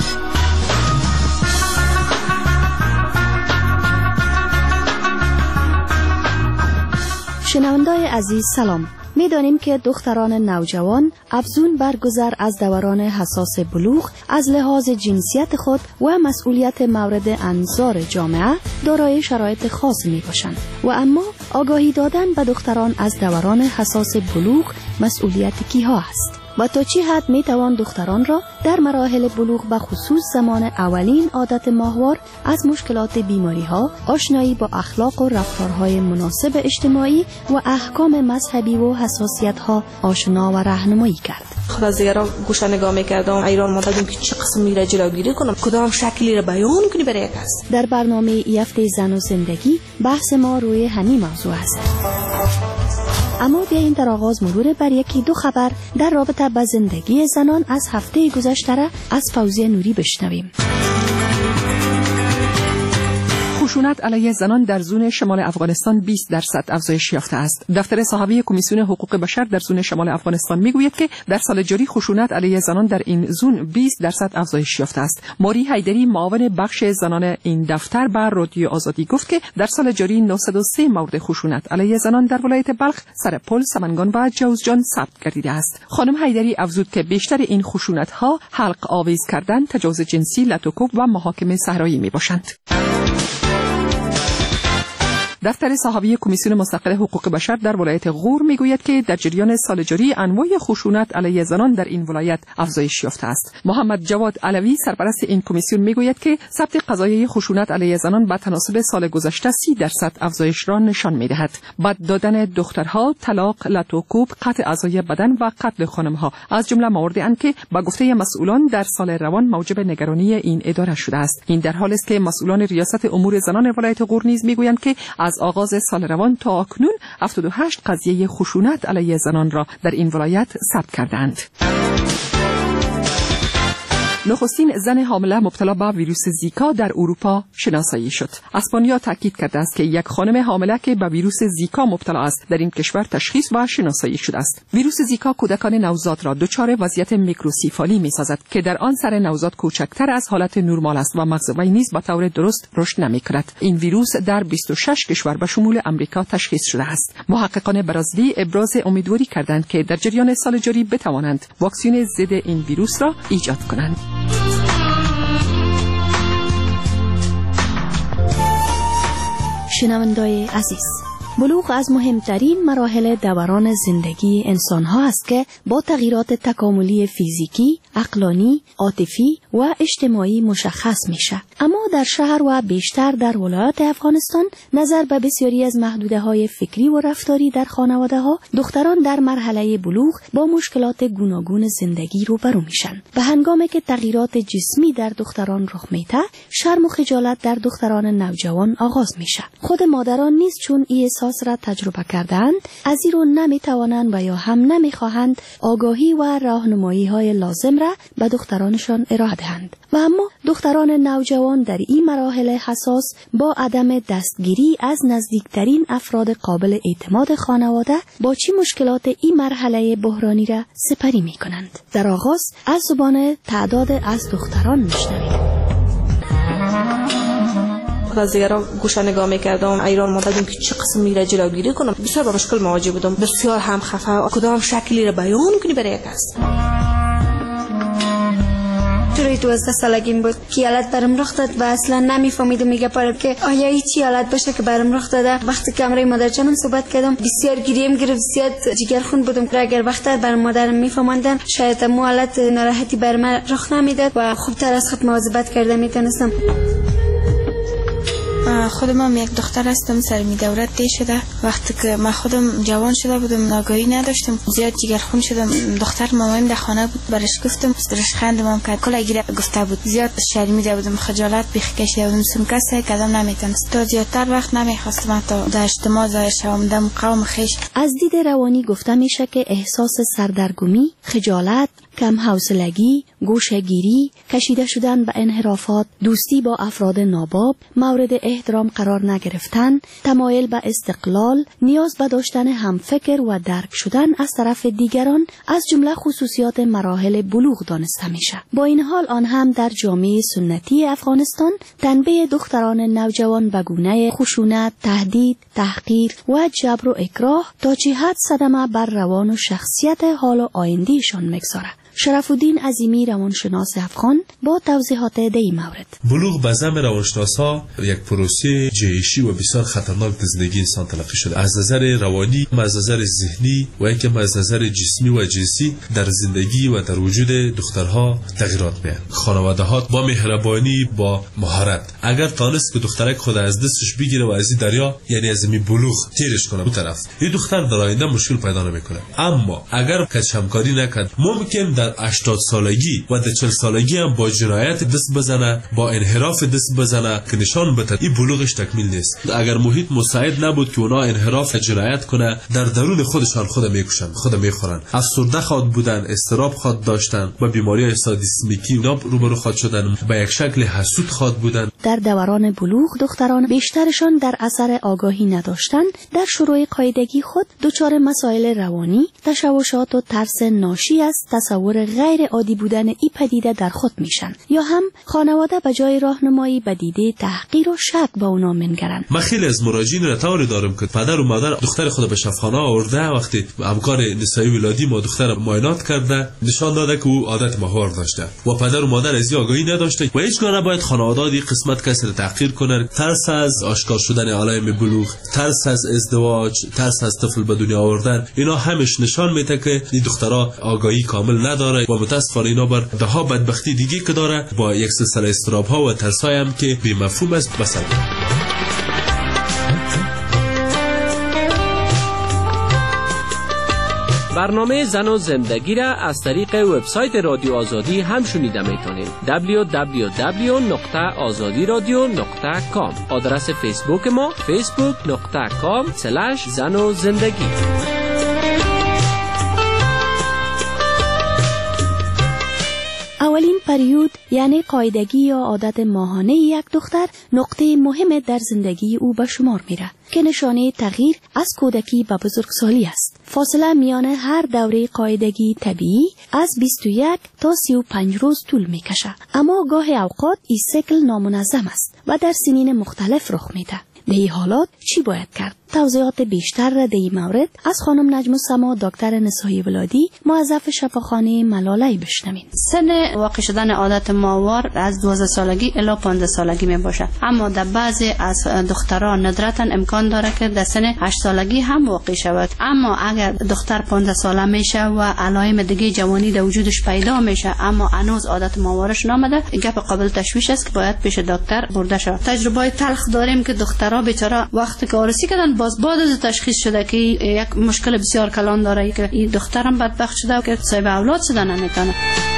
شنوندای عزیز سلام. می دانیم که دختران نوجوان افزون بر گذر از دوران حساس بلوغ از لحاظ جنسیت خود و مسئولیت مورد انظار جامعه دارای شرایط خاص می باشند و اما آگاهی دادن به دختران از دوران حساس بلوغ مسئولیت کیها است و تا چه حد می توان دختران را در مراحل بلوغ و خصوص زمان اولین عادت ماهوار از مشکلات بیماری ها، آشنایی با اخلاق و رفتارهای مناسب اجتماعی و احکام مذهبی و حساسیت ها آشنا و راهنمایی کرد. خود از دیگران گوشه نگاه میکردم، ایران مددیم که چه قسم میره جلوگیری کنم، کدام شکلی را بیان کنی برای یک است. در برنامه یفته زن و زندگی بحث ما روی همین موضوع است. اما بیاییم در آغاز مرور بر یکی دو خبر در رابطه با زندگی زنان از هفته گذشته را از فوزیه نوری بشنویم. خوش خشونت علیه زنان در زون شمال افغانستان بیست درصد افزایش یافته است. دفتر صحابی کمیسیون حقوق بشر در زون شمال افغانستان میگوید که در سال جاری خشونت علیه زنان در این زون بیست درصد افزایش یافته است. ماری حیدری معاون بخش زنان این دفتر به رادیو آزادی گفت که در سال جاری نهصد و سه مورد خشونت علیه زنان در ولایت بلخ، سرپل، سمنگان و جوزجان ثبت گردیده است. خانم حیدری افزود که بیشتر این خشونت ها حلق آویز کردن، تجاوز جنسی، لطوکوب و محاکمه صحرایی می باشند. دفتر صحابی کمیسیون مستقل حقوق بشر در ولایت غور میگوید که در جریان سال جاری انواع خشونت علیه زنان در این ولایت افزایش یافته است. محمد جواد علوی سرپرست این کمیسیون میگوید که ثبت قضایای خشونت علیه زنان با تناسب سال گذشته سی درصد افزایش را نشان میدهد. بد دادن دخترها، طلاق، لطوکوب، قطع اعضای بدن و قتل خانمها از جمله مواردی اند که با گفته مسئولان در سال روان موجب نگرانی این اداره شده است. این در حالی است که مسئولان ریاست امور زنان ولایت غور نیز میگویند که از آغاز سال روان تا اکنون هفتاد و هشت قضیه خشونت علیه زنان را در این ولایت ثبت کردند. نخستین زن حامله مبتلا به ویروس زیکا در اروپا شناسایی شد. اسپانیا تاکید کرده است که یک خانم حامله که به ویروس زیکا مبتلا است در این کشور تشخیص و شناسایی شده است. ویروس زیکا کودکان نوزاد را دچار وضعیت میکروسیفالی می‌سازد که در آن سر نوزاد کوچکتر از حالت نرمال است و مغز وی نیز به طور درست رشد نمی‌کند. این ویروس در بیست و شش کشور به شمول آمریکا تشخیص شده است. محققان برزیلی ابراز امیدواری کردند که در جریان سال جاری بتوانند واکسن ضد این ویروس را ایجاد کنند. شنوندای عزیز، بلوغ از مهمترین مراحل دوران زندگی انسان ها است که با تغییرات تکاملی فیزیکی، عقلانی، عاطفی و اجتماعی مشخص میشه. اما در شهر و بیشتر در ولایات افغانستان نظر به بسیاری از محدوده های فکری و رفتاری در خانواده ها، دختران در مرحله بلوغ با مشکلات گوناگون زندگی روبرو میشن. به هنگامی که تغییرات جسمی در دختران رخ میده، شرم و خجالت در دختران نوجوان آغاز میشه. خود مادران نیز چون این احساس را تجربه کردند، از این رو نمیتوانند و یا هم نمیخواهند آگاهی و راهنمایی های لازم را به دخترانشان ارائه دهند. و اما دختران نوجوان در این مراحل حساس با عدم دستگیری از نزدیکترین افراد قابل اعتماد خانواده با چی مشکلات این مرحله بحرانی را سپری می کنند. در آغاز از زبان تعداد از دختران میشنویم. از دیگران گوشه نگاه میکردم، ایران مادر که چه قسم میره جلوگیری کنم. بسیار با مشکل مواجه بودم، بسیار هم خفه، کدام شکلی را بیان کنی برای یک است. توی دوازده سالگیم بود که حالت برم رخ داد و اصلا نمیفهمیدم میگه پارم که آیا هیچی حالت باشه که برم رخ داده. وقتی که امروی مادر جانم صحبت کردم بسیار گریم گرفت، زیاد جگرخون بودم که اگر وقتر برم مادرم میفهموندن شاید مو حالت ناراحتی بر من رخ نمیداد و خوبتر از خود مواظبت کرده میتونستم. خودم هم یک دختر هستم، سر می دورت دی شده. وقتی که من خودم جوان شده بودم ناگاهی نداشتم، زیاد جگرخون شدم. دختر مامایم در خانه بود، برش گفتم، درش خندم هم کرد، کلا گیره گفته بود. زیاد شرمیده بودم، خجالت بیخ کشیده بودم، سمکسه کدام نمیتونست. تا زیادتر وقت نمیخواستم تا در اجتماع ظاهر شوم دم قوم خیش. از دید روانی گفته میشه که احساس سردرگمی، خجالت، کم حوصلگی، گوشه‌گیری، کشیده شدن به انحرافات، دوستی با افراد ناباب، مورد احترام قرار نگرفتن، تمایل به استقلال، نیاز به داشتن همفکر و درک شدن از طرف دیگران از جمله خصوصیات مراحل بلوغ دانسته میشه. با این حال آن هم در جامعه سنتی افغانستان تنبیه دختران نوجوان به گونه خشونت، تهدید، تحقیر و جبر و اکراه تا چه حد صدمه بر روان و شخصیت حال و آیندهشان میگذاره. شرف الدین عظیمی روانشناس افغان با توضیحات در این مورد. بلوغ به زعم روانشناسا یک پروسه جهشی و بسیار خطرناک در زندگی انسان تلقی شده. از نظر روانی، از نظر ذهنی و اینکه از نظر جسمی و جنسی در زندگی و در وجود دخترها تغییرات میاد. خانواده‌ها با مهربانی، با مهارت اگر تانست که دخترک خود از دستش بگیره و از این دریا، یعنی از این بلوغ تیرش کنه، اون طرف این دختر در آینده مشکل پیدا نمیکنه. اما اگر کچ همکاری نکرد، ممکن در در هشتاد سالگی و در چهل سالگی هم با جنایت دست بزنه، با انحراف دست بزنه که نشان بده این بلوغش تکمیل نیست. اگر محیط مساعد نبود که اونا انحراف جنایت کنه، در درون خودشان خود میکشن، خود میخورن. افسرده خود بودن، استراب خود داشتن، با بیماری سادیسمیکی اونا روبرو خود شدن، با یک شکل حسود خود بودن. در دوران بلوغ دختران بیشترشان در اثر آگاهی نداشتن در شروع قاعدگی خود دچار مسائل روانی، تشوشات و ترس ناشی از تصور غیر عادی بودن این پدیده در خود میشن، یا هم خانواده به جای راهنمایی به دیده تحقیر و شک به اونا منگرن. من خیلی از مراجعین را طوری دارم که پدر و مادر دختر خود به شفاخانه آورده، وقتی همکار نسایی ولادی ما دختر معاینات کرده نشان داده که او عادت ماهوار داشته و پدر و مادر از این آگاهی نداشته و هیچ گونه باید خانواده این قسمت کسی را تحقیر کنه. ترس از آشکار شدن علائم بلوغ، ترس از ازدواج، ترس از طفل به دنیا آوردن، اینا همش نشان میده که این دخترها آگاهی کامل نداره و متاسفانه اینا بر ده ها بدبختی دیگه که داره با یک سلسله استراب ها و ترس های هم که بی مفهوم است. مثلا برنامه زن و زندگی را از طریق وبسایت رادیو آزادی هم شنیده میتونید. دبلیو دبلیو دبلیو نقطه آزادی رادیو نقطه کام. آدرس فیسبوک ما فیسبوک نقطه کام سلش زن و زندگی. اولین پریود یعنی قاعدگی یا عادت ماهانه یک دختر نقطه مهم در زندگی او به شمار میره که نشانه تغییر از کودکی به بزرگسالی است. فاصله میان هر دوره قاعدگی طبیعی از بیست و یک تا سی و پنج روز طول میکشه، اما گاهی اوقات این سیکل نامنظم است و در سنین مختلف رخ میده. در این حالات چی باید کرد؟ توضیحات بیشتر را در این مورد از خانم نجم السما دکتر نسایی ولادی موظف شفاخانه ملاله بشنویم. سن واقع شدن عادت ماهوار از دوازده سالگی الی پانزده سالگی می باشه، اما در بعضی از دختران ندرتا امکان داره که در سن هشت سالگی هم واقع شود. اما اگر دختر پانزده ساله میشه و علائم دیگه جوانی در وجودش پیدا میشه اما هنوز عادت ماهوارش نامده، گپ قابل تشویش است که باید پیش دکتر برده شود. تجربه تلخ داریم که دخترها بیچاره وقتی که عروسی کردن باز بعد از تشخیص شده که یک مشکل بسیار کلان داره که این دخترم بدبخت شده که صاحب اولاد شدن نمیتونه.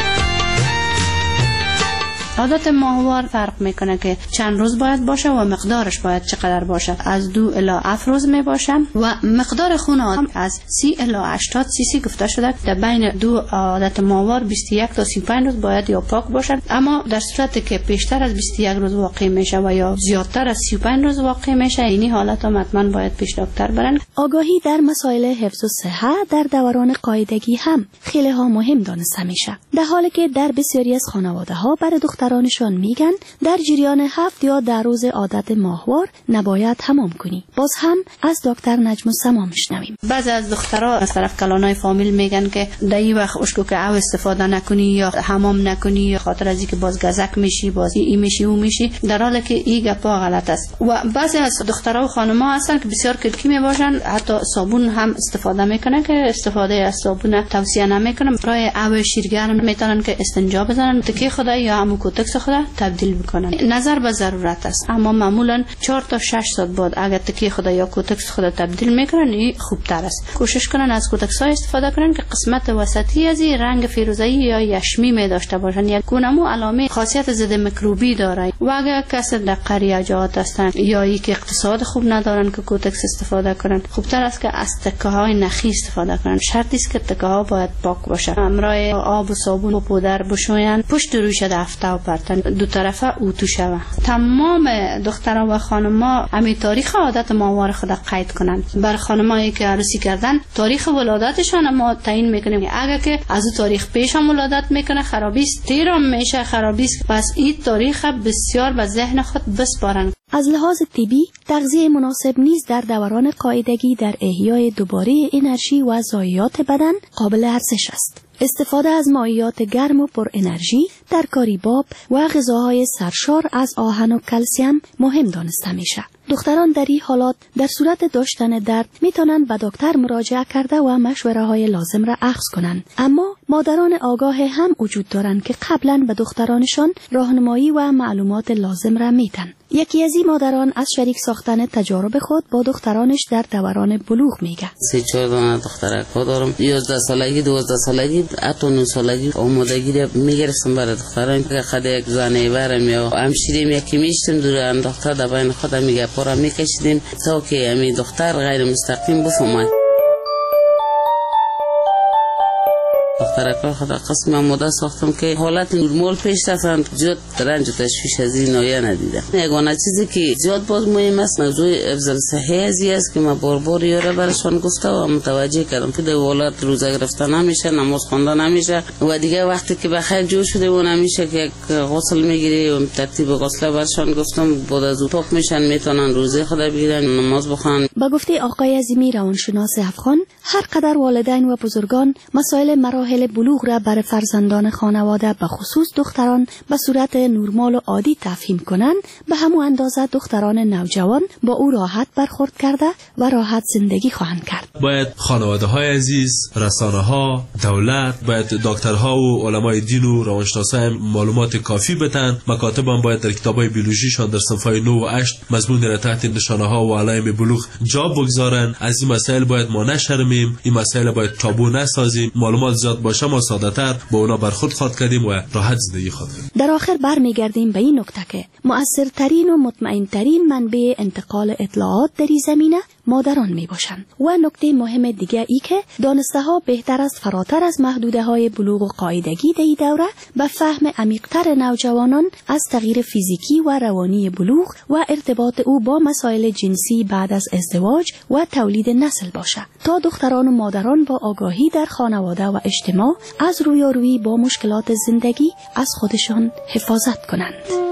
عادت ماهوار فرق میکنه که چند روز باید باشه و مقدارش باید چقدر باشه. از دو الی هفت روز می باشه و مقدار خون از سی الی هشتاد سی سی گفته شده. در بین دو عادت ماهوار بیست و یک تا سی و پنج روز باید یا پاک باشه، اما در صورتی که بیشتر از بیست و یک روز واقع میشه و یا زیادتر از سی و پنج روز واقع میشه، این حالت هم حتما باید پیش دکتر برن. آگاهی در مسائل حفظ و صحت در دوران قاعدگی هم خیلی ها مهم دانسته میشه، در حالی که در بسیاری از خانواده ها برای دخترانشان میگن در جریان هفت یا در روز عادت ماهوار نباید حمام کنی. باز هم از دکتر نجم السما میشنویم. بعضی از دخترها از طرف کلانای فامیل میگن که در این وقت اشکو که او استفاده نکنی یا حمام نکنی یا خاطر از اینکه باز گزک میشی، باز این میشی اون میشی، در حالی که این گپا غلط است. و بعضی از دخترها و خانم‌ها هستن که بسیار کلکی میباشن، حتی صابون هم استفاده میکنن که استفاده از صابون توصیه نمیکنم. برای او شیرگرم میتونن که استنجا بزنن، تکی خدا یا همو کوتکس خدا تبدیل بکنن. نظر به ضرورت است، اما معمولا چهار تا شش ساعت بعد اگر تکی خدا یا کوتکس خدا تبدیل میکنن این خوبتر است. کوشش کنن از کوتکس های استفاده کنن که قسمت وسطی از این رنگ فیروزه‌ای یا یشمی می داشته باشن، یک گونمو علامه خاصیت ضد میکروبی داره. و اگر کسی در قریه جهات هستن یا ای که اقتصاد خوب ندارن که کوتکس استفاده کنن، خوبتر است که از تکه های نخی استفاده کنن. شرطی است که تکه ها باید پاک باشه، همراه آب و صابون و پودر بشوین، پشت رویش دفته و پرتن دو طرفه اوتو شوه. تمام دختران و خانم‌ها همین تاریخ عادت ماهوار خود قید کنن. بر خانمایی که عروسی کردن تاریخ ولادتشان ما تعیین میکنیم. اگر که از اون تاریخ پیش هم ولادت میکنه خرابی است، تیرم میشه خرابی است، پس این تاریخ بسیار به ذهن خود بسپارن. از لحاظ طبی تغذیه مناسب نیز در دوران قاعدگی در احیای دوباره انرژی و ضایعات بدن قابل ارزش است. استفاده از مایعات گرم و پر انرژی در کاریباب و غذاهای سرشار از آهن و کلسیم مهم دانسته میشه. دختران در این حالات در صورت داشتن درد میتونن به دکتر مراجعه کرده و مشوره های لازم را اخذ کنن، اما مادران آگاه هم وجود دارند که قبلا به دخترانشان راهنمایی و معلومات لازم را میدن. یکی از این مادران از شریک ساختن تجارب خود با دخترانش در دوران بلوغ میگه. سه چهار دانه دخترک ها دارم. یازده سالگی، دوازده سالگی، حتی نه سالگی آمادگی را میگرفتم برای دختران که خود یک زنه برم یا همشیریم یکی میشتیم دور انداخته در بین خودم میگه پارا میکشیدیم تا که همین دختر غیر مستقیم بفهمد. دخترکان خدا قسم آماده ساختم که حالت نرمال پیش رفتن، زیاد رنج و تشویش از این نایه ندیدم. یگانه چیزی که زیاد باز مهم است موضوع افضل صحی ازی است که ما بار بار یاره برشان گفته و متوجه کردم که دولت روزه گرفتن نمیشه، نماز خواندن نمیشه و دیگه وقتی که بخیر جو شده و نمیشه که یک غسل میگیری و ترتیب غسل برشان گفتم بعد از او پاک میشن میتونن روزه خدا بگیرن نماز بخوان. با گفته آقای عظیمی روانشناس افغان، هر قدر والدین و بزرگان مسائل مراحل بلوغ را برای فرزندان خانواده به خصوص دختران به صورت نرمال و عادی تفهیم کنند، به همون اندازه دختران نوجوان با او راحت برخورد کرده و راحت زندگی خواهند کرد. باید خانواده های عزیز، رسانه ها، دولت، باید دکترها و علمای دین و روانشناسا معلومات کافی بدن. مکاتب هم باید در کتابای بیولوژیشان در صفحه نه و هشت مضمون را تحت نشانه ها و علائم بلوغ جا بگذارن. از این مسائل باید ما نشرمیم، این مسائل باید تابو نسازیم. معلومات زیاد باشه ما ساده‌تر با اونا برخورد خواهد کردیم و راحت زندگی خواهد کردیم. در آخر برمیگردیم به این نکته که مؤثرترین و مطمئنترین منبع انتقال اطلاعات در این زمینه مادران می باشند. و نکته مهم دیگه ای که دانسته ها بهتر است فراتر از محدوده های بلوغ و قاعدگی در این دوره به فهم عمیق‌تر نوجوانان از تغییر فیزیکی و روانی بلوغ و ارتباط او با مسائل جنسی بعد از ازدواج و تولید نسل باشه تا دختران و مادران با آگاهی در خانواده و اجتماع از رویارویی با مشکلات زندگی از خودشان حفاظت کنند.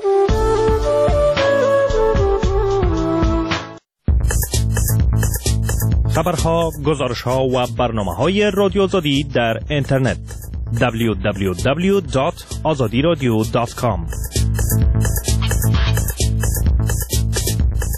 خبرها، گزارشها و برنامه‌های رادیو آزادی در اینترنت دبلیو دبلیو دبلیو دات آزادی رادیو دات کام